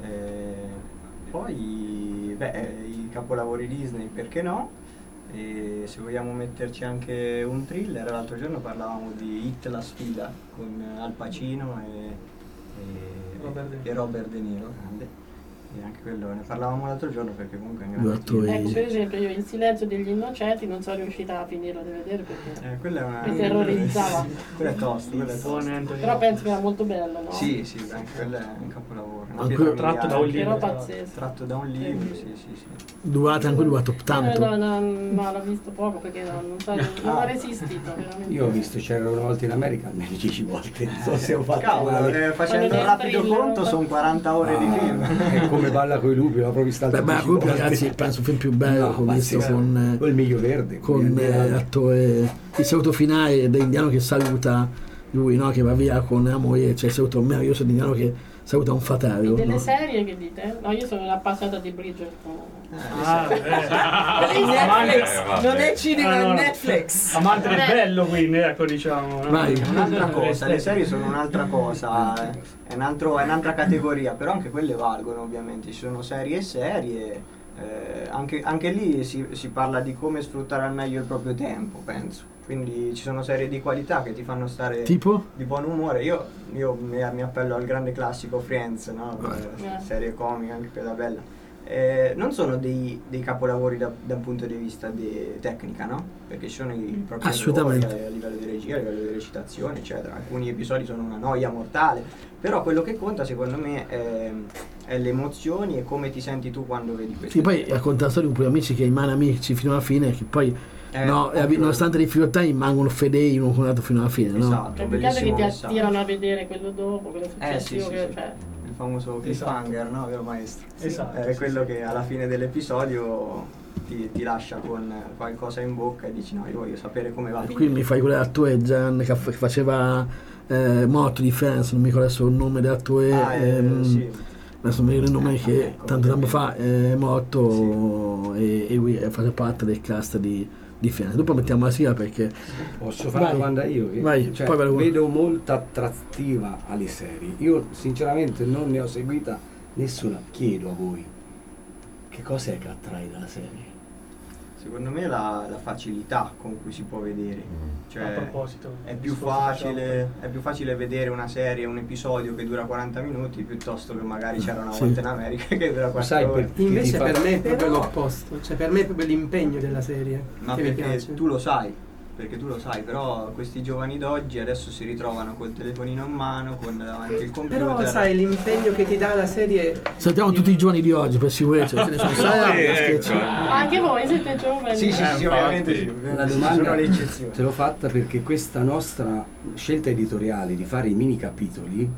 Eh, poi, beh, eh, i capolavori Disney, perché no? E se vogliamo metterci anche un thriller, l'altro giorno parlavamo di Hit la sfida con Al Pacino e, e, Robert De Niro. e Robert De Niro, grande. E anche quello ne parlavamo l'altro giorno perché comunque è un Due grande film. attori. Ecco, per esempio, io Il silenzio degli innocenti non sono riuscita a finirlo di vedere perché Eh, quella è una... mi terrorizzava. Quella è tosta, quella è tosta. Però penso che era molto bello, no? Sì, sì, anche quello è un capolavoro. Una Anche- pietra tratto da miliare. un libro. Però pazzesco. Tratto da un libro, sì, sì, sì. Durate anche durato tanto. No, no, no, no, l'ho visto poco perché non, non, so, non ho resistito veramente. Io ho visto C'era una volta in America almeno dieci volte, non so se ho fatto Cavolo, male. eh, facendo un Quando rapido thriller, conto no? sono quaranta ore di Ah, film. è come Balla coi lupi, l'ho proprio visto Beh, ma dieci quello volte. ragazzi penso il film più bello No, che ho ma visto sì, con, quel miglio verde con quindi, eh, eh, l'attore, il saluto finale dell'indiano che saluta lui, no? Che va via con la moglie, c'è il saluto meraviglioso dell'indiano che saluta un fratello. Delle no? serie che dite? No, io sono appassionata di Bridgerton. Ah, eh. Netflix, non è cinema, Ah, no, è no. Netflix. Amante del bello, quindi, ecco, diciamo. no? Vai. È un'altra cosa, le serie sono un'altra cosa, eh. è, un altro- è un'altra categoria, però anche quelle valgono ovviamente, ci sono serie e serie, eh, anche, anche lì si, si parla di come sfruttare al meglio il proprio tempo, penso, quindi ci sono serie di qualità che ti fanno stare Tipo? di buon umore, io, io mi, mi appello al grande classico Friends, no? Eh. Serie comica, anche quella bella. Eh, non sono dei, dei capolavori da, da un punto di vista di tecnica, no? Perché ci sono i propri Assolutamente. errori a, a livello di regia, a livello di recitazione, eccetera. Alcuni episodi sono una noia mortale, però quello che conta secondo me è, è le emozioni e come ti senti tu quando vedi questo. Sì, poi racconta la storia di un po' di amici che rimangono amici fino alla fine, che poi Eh, no, e proprio- nonostante le difficoltà rimangono fedeli uno con l'altro fino alla fine, no? Esatto, Cioè, più che altro che ti bellissimo attirano a vedere quello dopo, quello Eh sì, successivo, sì, che sì. cioè, Il famoso cliffhanger, no? Vero maestro? Esatto, È sì, quello sì. che alla fine dell'episodio ti, ti lascia con qualcosa in bocca e dici no, io voglio sapere come va. a E qui finire. mi fai quell'attore Gian che, fa- che faceva eh, Morto di Friends, non mi ricordo adesso il nome dell'attore, Ah, eh, ehm, sì. adesso non mi ricordo il nome, Eh, che ecco, tanto tempo fa ovviamente. è morto e, e lui fa parte del cast di, di Friends. Dopo mettiamo la sigla perché Posso fare Vai. una domanda io? Che, Vai, cioè, poi vai. vedo molta attrattiva alle serie. Io sinceramente non ne ho seguita nessuna. Chiedo a voi, che cos'è che attrae dalla serie? Secondo me la, la facilità con cui si può vedere, cioè A proposito, è più discorso facile è più facile vedere una serie, un episodio che dura quaranta minuti piuttosto che magari c'era una Sì. volta in America che dura quattro sai ore. perché Invece ti fa- per me è proprio Però- l'opposto, cioè per me è proprio l'impegno della serie Ma che mi perché piace. tu lo sai, perché tu lo sai, però questi giovani d'oggi adesso si ritrovano col telefonino in mano, con davanti il computer. Però sai, l'impegno che ti dà la serie. Saltiamo tutti i giorni di oggi per sicurezza, ce ne sono sei, Eh, scherzi. ecco. Anche voi siete giovani. Sì, sì, Eh, sì, ovviamente sì, infatti. ovviamente La sì, domanda sono le eccezioni. te l'ho fatta perché questa nostra scelta editoriale di fare i mini capitoli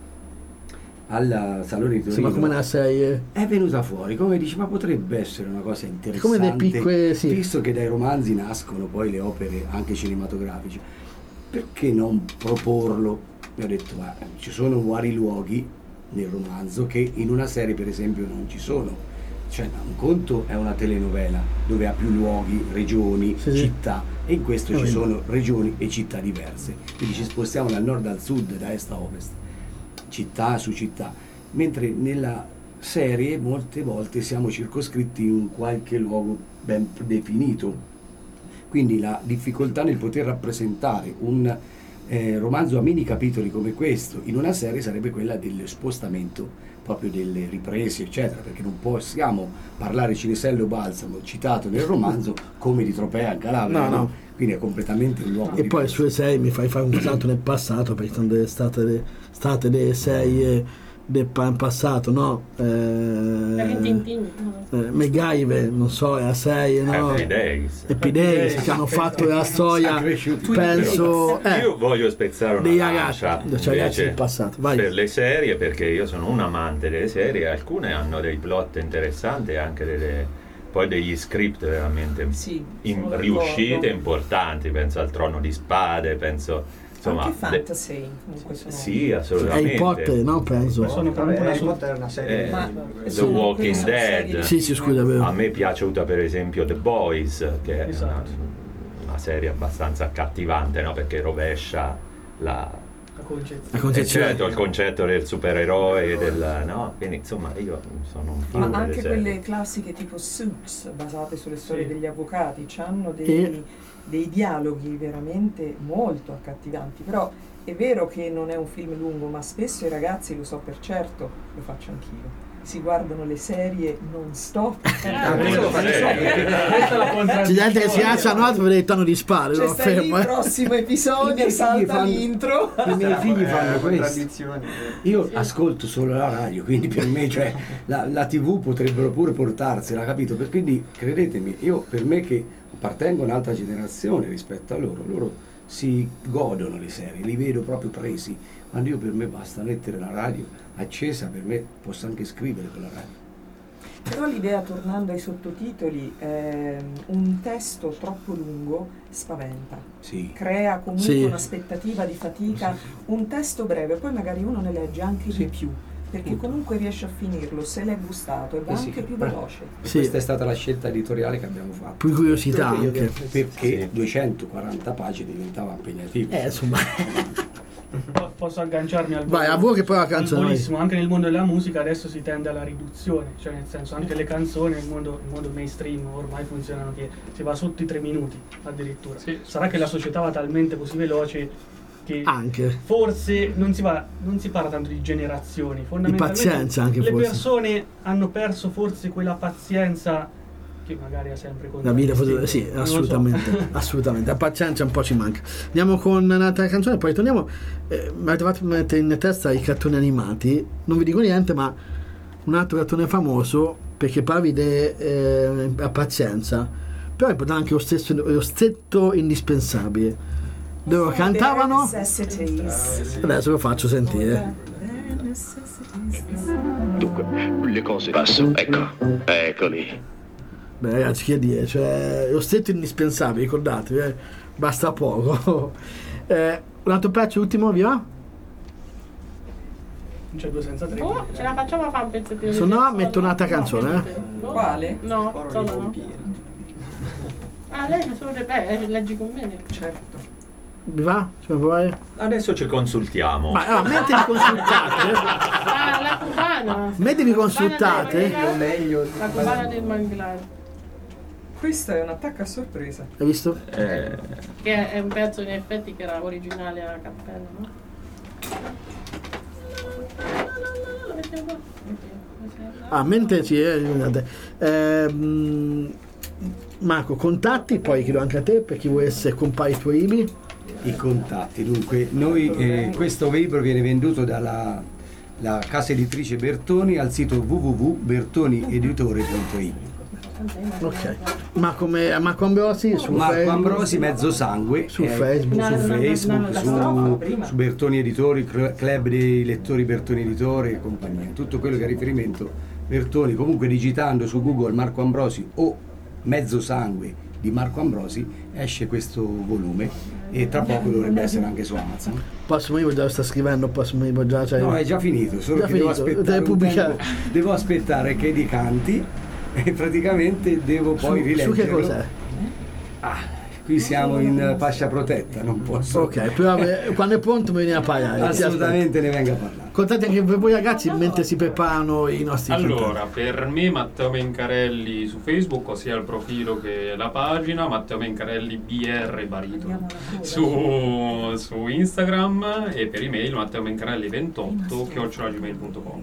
al Salone di Sì, Torino ma come una serie? è venuta fuori, come dici, ma potrebbe essere una cosa interessante, Come dei piccole- sì. visto che dai romanzi nascono poi le opere anche cinematografiche, perché non proporlo? Mi ho detto, ma ci sono vari luoghi nel romanzo che in una serie per esempio non ci sono. Cioè, un conto è una telenovela dove ha più luoghi, regioni, Sì, sì. città, e in questo Eh, ci vedi. sono regioni e città diverse, quindi ci spostiamo dal nord al sud, da est a ovest, città su città, mentre nella serie molte volte siamo circoscritti in un qualche luogo ben definito, quindi la difficoltà nel poter rappresentare un eh, romanzo a mini capitoli come questo in una serie sarebbe quella dello spostamento proprio delle riprese eccetera, perché non possiamo parlare Cinesello Balsamo citato nel romanzo come di Tropea in Calabria, No, no. quindi è completamente un luogo E poi diverso. sulle sei mi fai fare un salto nel passato, perché sono delle state, le, state delle sei del pa- passato, no? Per Eh, Tintin. eh, MacGyver, non so, è a sei, no? Happy Days. Happy Days, che hanno fatto la storia, penso, eh, Io voglio spezzare una dei ragazzi, lancia cioè ragazzi invece del passato. Vai. per le serie, perché io sono un amante delle serie, alcune hanno dei plot interessanti e anche delle, poi degli script veramente Sì, in- sono riuscite, d'accordo. importanti, penso al Trono di Spade, penso insomma Anche de- fantasy comunque sono. sì, assolutamente. Harry Potter, no? Penso. Ma sono Vabbè, comunque una Harry su- Potter è una serie Eh, Ma- The sono- Walking quelle sono serie Dead. di- Sì, sì, scusa, vero. A me è piaciuta per esempio The Boys, che è una, Esatto. una serie abbastanza accattivante, no? Perché rovescia la, la concezione. La eh, concezione. certo, il concetto del supereroe, del, no? Quindi insomma io sono un fan Ma delle anche serie. quelle classiche tipo Suits, basate sulle storie Sì. degli avvocati, hanno dei, E- dei dialoghi veramente molto accattivanti. Però è vero che non è un film lungo, ma spesso i ragazzi, lo so per certo, lo faccio anch'io, si guardano le serie non stop. Ah, questo lo faccio sì. Questa è la C'è contraddizione. gente che si alza a nuoto per vedere il tono di spade, Cioè no? stai lì, Fermo, il eh. prossimo I episodio, miei figli salta fanno- l'intro. I miei figli Eh, fanno questo. contraddizioni. Io ascolto solo la radio, quindi per me, cioè, la, la tivù potrebbero pure portarsela, capito? Per quindi credetemi, io per me che appartengo a un'altra generazione rispetto a loro, loro si godono le serie, li vedo proprio presi, quando io per me basta mettere la radio accesa, per me posso anche scrivere con la radio. Però l'idea, tornando ai sottotitoli, ehm, un testo troppo lungo spaventa. Sì. Crea comunque Sì. un'aspettativa di fatica. Un testo breve, poi magari uno ne legge anche Sì. di più, perché comunque riesce a finirlo se l'è gustato e va Eh sì. anche più veloce. Sì. Questa è stata la scelta editoriale che abbiamo fatto. Più curiosità Quello che io anche. dico. Perché Sì. duecentoquaranta pagine diventava impegnativo. Eh, insomma. Po- Posso agganciarmi al Vai, volo? a voi che poi la Al canzone. vai. volissimo. Anche nel mondo della musica adesso si tende alla riduzione, cioè nel senso anche le canzoni nel mondo, il mondo mainstream ormai funzionano che si va sotto i tre minuti addirittura. Sì. Sarà che la società va talmente così veloce che Anche. forse non si, va, non si parla tanto di generazioni, fondamentalmente pazienza anche le forse. persone hanno perso forse quella pazienza che magari ha sempre La vita fosse- contraddistinto. sì, Non lo so. assolutamente, assolutamente. La pazienza un po' ci manca. Andiamo con un'altra canzone, poi torniamo. Eh, mi avete fatto mettere in testa i cartoni animati. Non vi dico niente, ma un altro cartone famoso, perché parli di eh, la pazienza, però è importante anche lo stesso lo stretto indispensabile. Dove cantavano? Necessities. Adesso lo faccio sentire. Dunque, le cose passano. Ecco, eccoli. Beh ragazzi, che dire, cioè lo stretto indispensabile, ricordatevi, eh, basta poco. eh, un altro pezzo ultimo, vi va? Non c'è due senza tre. Oh, ce la facciamo a fare un pezzettino. Se di no, canzone? metto un'altra canzone, eh. No. Quale? No, Coro di solo no. pompieri. Ah, lei fa solo le pe- leggi con me. Certo. Vi va? Ci puoi provare? Adesso ci consultiamo. Ma allora, mentre vi consultate, Ah, la cubana. mentre vi La cubana consultate, del Manglar. Meglio La cubana del Manglar. Questo è un attacco a sorpresa. Hai visto? Eh, Che è un pezzo in effetti che era originale a cappella, no? Lo mettiamo qua. Ah, mentre ci eh, ehm, Marco, contatti, poi chiedo anche a te per chi volesse comprare i tuoi libri. I contatti, dunque, noi eh, questo libro viene venduto dalla la casa editrice Bertoni al sito w w w punto bertoni editore punto i t. Ok, ma come Marco Ambrosi su Marco Facebook? Ambrosi Mezzo Sangue Su eh, Facebook. su No, no, no, Facebook, no, no, su, no, prima. su Bertoni Editori, cl- club dei lettori Bertoni Editori e compagnia, tutto quello che è riferimento Bertoni, comunque digitando su Google Marco Ambrosi o Mezzo Sangue di Marco Ambrosi esce questo volume e tra poco dovrebbe essere anche su Amazon. Prossimo libro già lo sta scrivendo, prossimo libro già cioè... No, è già finito, solo Già che finito, devo aspettare deve un pubblicare. tempo, devo aspettare che decanti e praticamente devo poi Su, su rileggerlo. che cos'è? Ah, qui siamo in fascia protetta, non posso. Ok, però eh, quando è pronto mi viene a parlare. ti Assolutamente ne venga a parlare. Contate anche per voi ragazzi mentre si preparano i nostri Allora, per me Matteo Mencarelli su Facebook, sia il profilo che la pagina, Matteo Mencarelli B R Baritono su, su Instagram e per email Matteo Mencarelli ventotto chiocciola gmail punto com.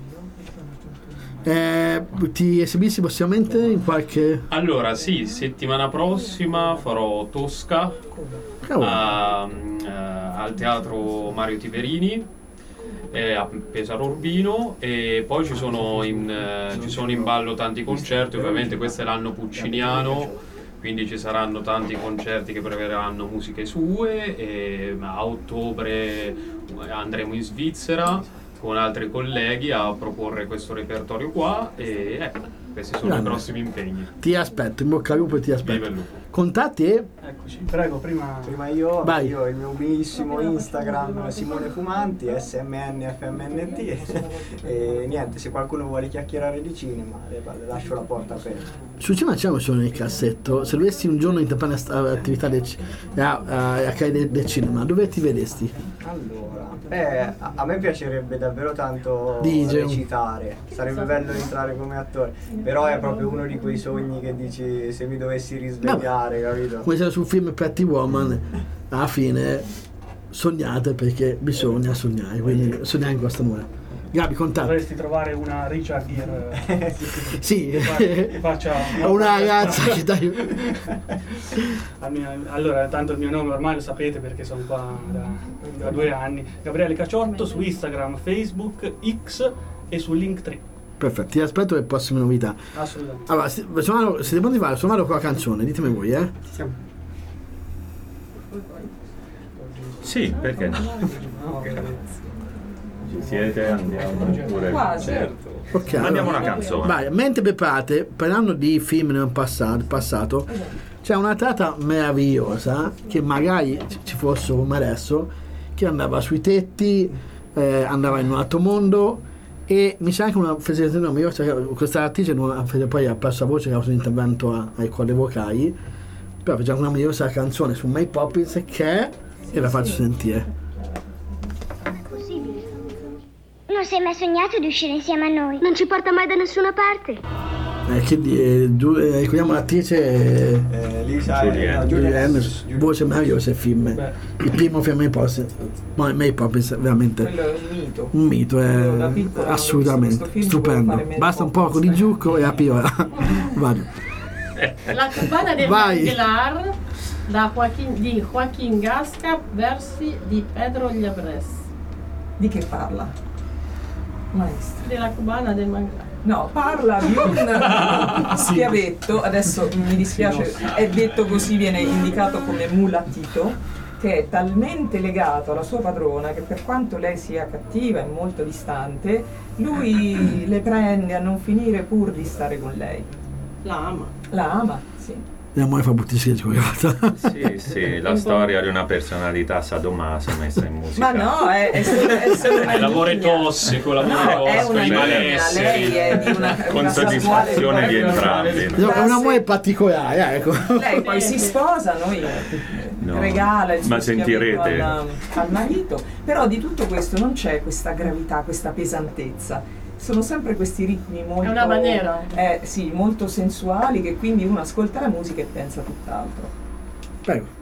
Eh, ti esibissi prossimamente in qualche... Allora, sì, settimana prossima farò Tosca a, a, al teatro Mario Tiberini eh, a Pesaro Urbino e poi ci sono, in, eh, ci sono in ballo tanti concerti, ovviamente questo è l'anno pucciniano, quindi ci saranno tanti concerti che prevederanno musiche sue e a ottobre andremo in Svizzera con altri colleghi a proporre questo repertorio qua e ecco, questi sono Grande. i prossimi impegni. Ti aspetto, in bocca al lupo e ti aspetto. Viva il lupo. Contatti e... Eccoci, prego, prima... Prima io, Vai. io il mio umilissimo Instagram Simone Fumanti, S M N F M N T e niente, se qualcuno vuole chiacchierare di cinema le, le lascio la porta aperta. Sul cinema c'è solo nel cassetto. Se dovessi un giorno intraprendere attività del ci- a, a, a del, del cinema, dove ti vedesti? Allora, beh, a, a me piacerebbe davvero tanto D J. recitare, sarebbe bello entrare come attore, però è proprio uno di quei sogni che dici se mi dovessi risvegliare, capito? Come c'era sul film Pretty Woman, alla fine sognate perché bisogna sognare, quindi sognare in questo modo. Gabi, contatti. Dovresti trovare una Richard Gere Sì, che fa- che faccia una ragazza che dai... Al mio- allora, tanto il mio nome ormai lo sapete perché sono qua da, da due anni. Gabriele Caciotto su Instagram, Facebook, X e su Linktree. Perfetto, ti aspetto le prossime novità. Assolutamente. Allora, se, suonare, siete pronti a fare? Suonare con la canzone, ditemi voi, eh? Siamo. sì, perché no? Ci siete? Andiamo pure. Quasi. Certo. Ok, Mandiamo allora, una canzone. Vai, mentre preparate, parlando di film nel passato, passato c'è una trata meravigliosa che magari ci- ci fosse come adesso, che andava sui tetti, eh, andava in un altro mondo e mi sa anche una fece non mi ricordo, questa attrice non fece, poi ha perso la voce a causa di un intervento a- ai corde vocali, però faceva una meravigliosa canzone su Mary Poppins che e la faccio sentire. Non sei mai sognato di uscire insieme a noi? Non ci porta mai da nessuna parte? Eh, che di, eh, Giu- eh, ricordiamo l'attrice eh, Eh, Lisa Julianne. no, Julie Julianne. Andrews, voce meravigliosa il film, Beh. il primo film Mary Poppins, ma Mary Poppins è veramente Quello è un mito. un mito, è Io da piccola non ho assolutamente visto questo film, stupendo, volevo fare Mary basta un Poppins. poco di zucchero e la pillola. Vado. La cubana del Vai. Manglar da Joaquin, di Joaquin Gasca, versi di Pedro Llabres. Di che parla? Maestro. Della cubana del Manglar. No, parla di un schiavetto, adesso mi dispiace, è detto così, viene indicato come mulatito, che è talmente legato alla sua padrona che per quanto lei sia cattiva e molto distante, lui le prende a non finire pur di stare con lei. La ama. La ama, sì. L'amore fa brutti scherzi quella volta. Sì, sì, la storia di una personalità sadomaso messa in musica. Ma no, è, è solo, è solo una È l'amore linea. tossico, l'amore No, è tossico, una i linea, malesseri. lei è di una, Con una soddisfazione di sessuale entrambi. No, è un amore particolare, eh, ecco. Lei poi si sposa, noi No, regala il suo ma sentirete. schiavetto al, al marito, però di tutto questo non c'è questa gravità, questa pesantezza. sono sempre questi ritmi molto, è una maniera eh, sì, molto sensuali, che quindi uno ascolta la musica e pensa tutt'altro. Prego.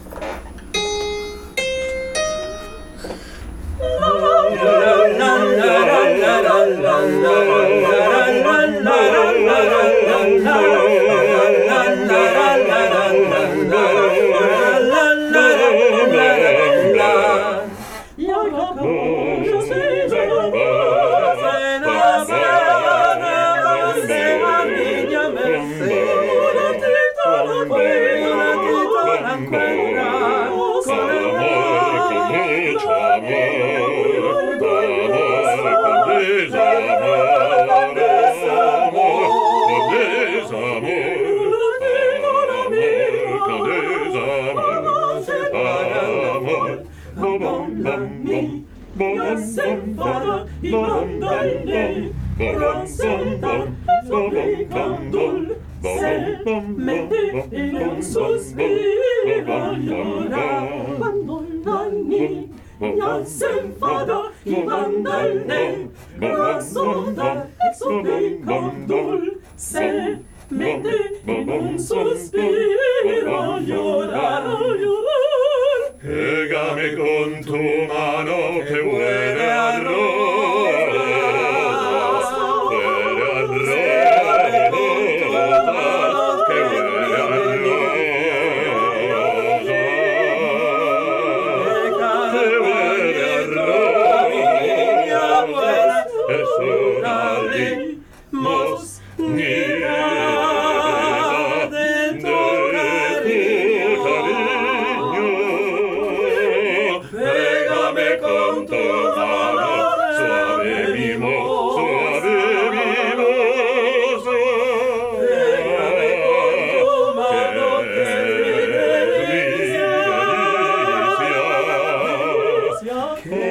Pégame con tu mano que huele a rosas, huele a rosas, que huele a rosas, que huele a rosas, es una limosnera de tu cariño. Pégame con tu mano, suave mimo, suave mimoso. Pégame con tu mano, que es mi delicia. Que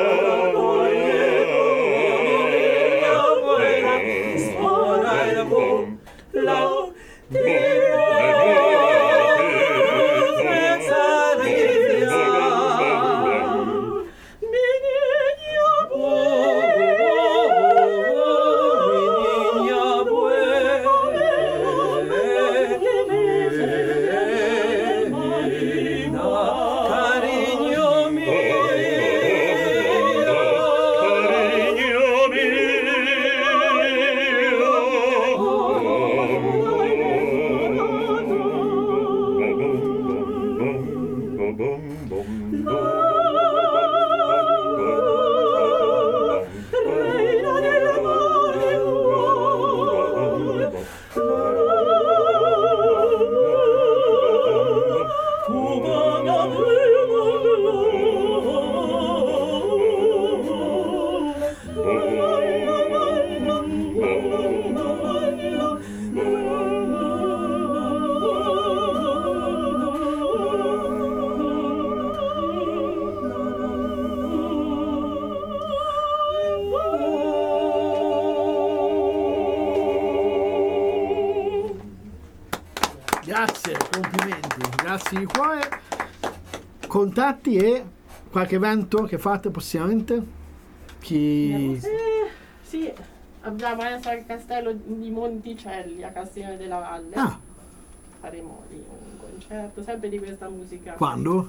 Grazie, complimenti, grazie di cuore. Contatti e qualche evento che fate prossimamente? Chi... Eh, sì, abbiamo adesso al castello di Monticelli a Castiglione della Valle. Ah. Faremo lì un concerto sempre di questa musica. Quando?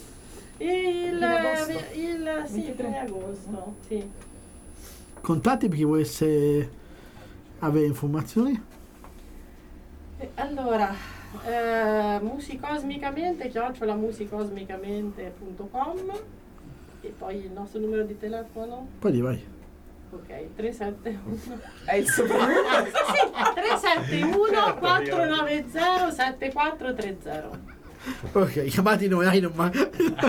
Il, agosto. il sì, tre agosto, sì. Contatti per chi volesse avere informazioni? E allora, eh, musicosmicamente, chiocciola musicosmicamente punto com e poi il nostro numero di telefono. Poi di vai. Ok, tre sette uno. È il soprannome? Sì, tre sette uno quattro nove zero sette quattro tre zero. Ok, chiamati noi, non ma...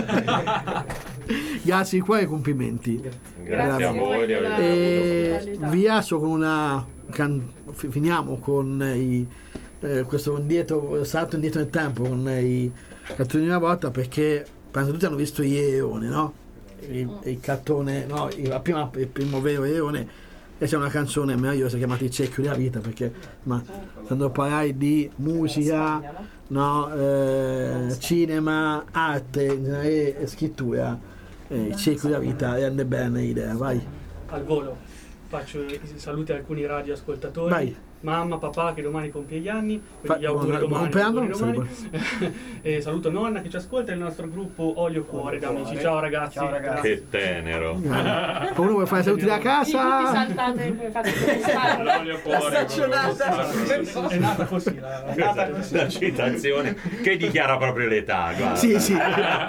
Grazie di cuore e complimenti. Grazie a voi di aver E ospitalità. vi lascio con una can... fi- finiamo con i, eh, questo indietro, salto indietro nel tempo con i cartoni di una volta, perché penso tutti hanno visto gli Eone, no? Il, il cartone, no? Il, prima, il primo vero Eone, e c'è una canzone meravigliosa chiamata Il cerchio della vita, perché ma quando parlai di musica, no, eh, cinema, arte e scrittura, eh, il cerchio della vita rende bene l'idea. Vai. Al volo. faccio i saluti a alcuni radioascoltatori. Vai. Mamma, papà che domani compie gli anni, Fa- quindi gli auguri buon- domani, buon auguri compleanno, domani. E saluto nonna che ci ascolta e il nostro gruppo Olio Cuore d'amici. Ciao ragazzi. Ciao, ragazzi. Che tenero. Qualcuno vuole fare i saluti da Sì, tutti casa? saltate e fate queste L'olio cuore. È nata così la, È nata così. La citazione che dichiara proprio l'età, guarda. Sì, sì.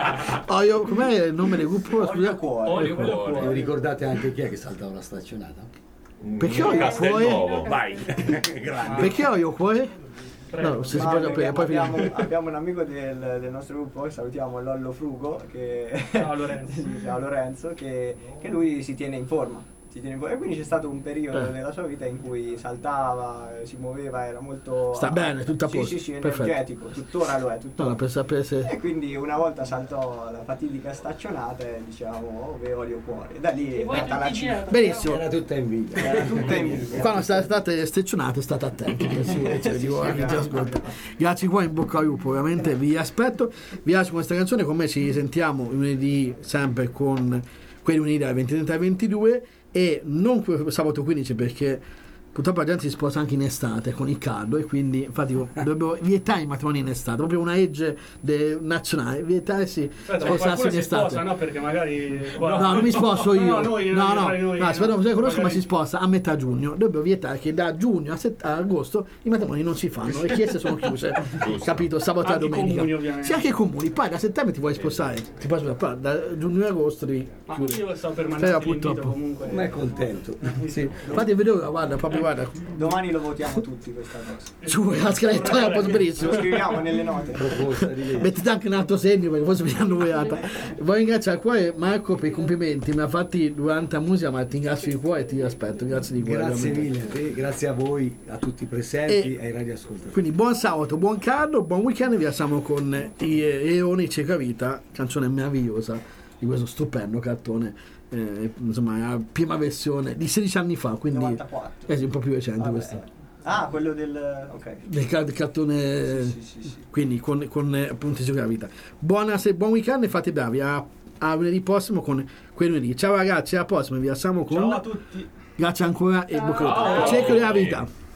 Oh, io, com'è il nome del gruppo? Olio Scusa. cuore. Olio E Cuore. ricordate anche chi è che saltava la staccionata? Perché ho io Castelnuovo. cuore? Vai! Perché ho io cuore? Prego. No, se si Ma può perché sapere, poi abbiamo, finiamo. abbiamo un amico del, del nostro gruppo, che salutiamo, Lollo Frugo, che Ciao Lorenzo. sì, ciao Lorenzo, che, che lui si tiene in forma. Si tiene in forma. E quindi c'è stato un periodo Eh. della sua vita in cui saltava, si muoveva, era molto... Sta bene, tutto a sì, posto. Sì, sì, Perfetto. energetico, tuttora lo è, tuttora. No, per sapere se... E quindi una volta saltò la fatidica staccionata e diciamo, oh, ve olio cuore. E da lì E è voi nata la tutti cifra. dietro. Benissimo. Era tutta invidia. Era tutta invidia. Quando state state steccionate state attenti, cioè, Sì, dico, sì, chi ti sì, ascolta. Grazie qua, in bocca al lupo, ovviamente vi aspetto. Vi lascio questa canzone, con me ci sentiamo lunedì sempre con quei lunedì dalle venti e trenta alle ventidue e non que- sabato quindici perché purtroppo la gente si sposa anche in estate con il caldo e quindi infatti dovrebbero vietare i matrimoni in estate, proprio una legge de- nazionale, vietarsi Aspetta, ma sposarsi qualcuno in si estate. sposa, no? Perché magari... qua- No, non mi sposto io. No, noi, no, no, noi, noi, no, aspetta, non conosco, ma magari- si sposta a metà giugno. Dovrebbero vietare che da giugno a, set- a agosto i matrimoni non si fanno, le chiese sono chiuse. Capito? Sabato e Anche i domenica. comuni, ovviamente. Sì, anche i comuni. Poi da settembre ti vuoi spostare. Ti puoi spostare, poi da giugno e agosto devi Ma chiudere. io sto Però permanente l'invito purtroppo. comunque. Ma è contento. Sì. Infatti vedo, guarda, proprio guarda. Domani lo votiamo tutti questa cosa. Giù, la scaletta è un po' sbrissimo. Lo scriviamo nelle note. Proposta di legge. Mettete anche un altro segno perché forse mi hanno vogliata. Voglio ringraziare qua Marco per i complimenti, mi ha fatti durante la musica, ma ti ringrazio di cuore e ti aspetto. Grazie di cuore. Grazie veramente. mille a te, grazie a voi, a tutti i presenti E- e ai radioascoltatori. Quindi buon sabato, buon caldo, buon weekend. Vi lasciamo con i Leoni Cieca Vita, canzone meravigliosa di questo stupendo cartone. Eh, insomma, la prima versione di sedici anni fa, quindi novantaquattro. eh sì, un po' più recente Vabbè. questo. Ah, quello del... ok. Del, ca- del cartone, Sì, sì, sì, sì. quindi con, con eh, appunto Cieca Vita. Buona, se, buon weekend e fate bravi. A, a lunedì prossimo con quei lunedì. Ciao ragazzi, alla prossima. Vi lasciamo con. Ciao a tutti. Grazie ancora e Ciao. bocca al lupo. Cerchio della vita.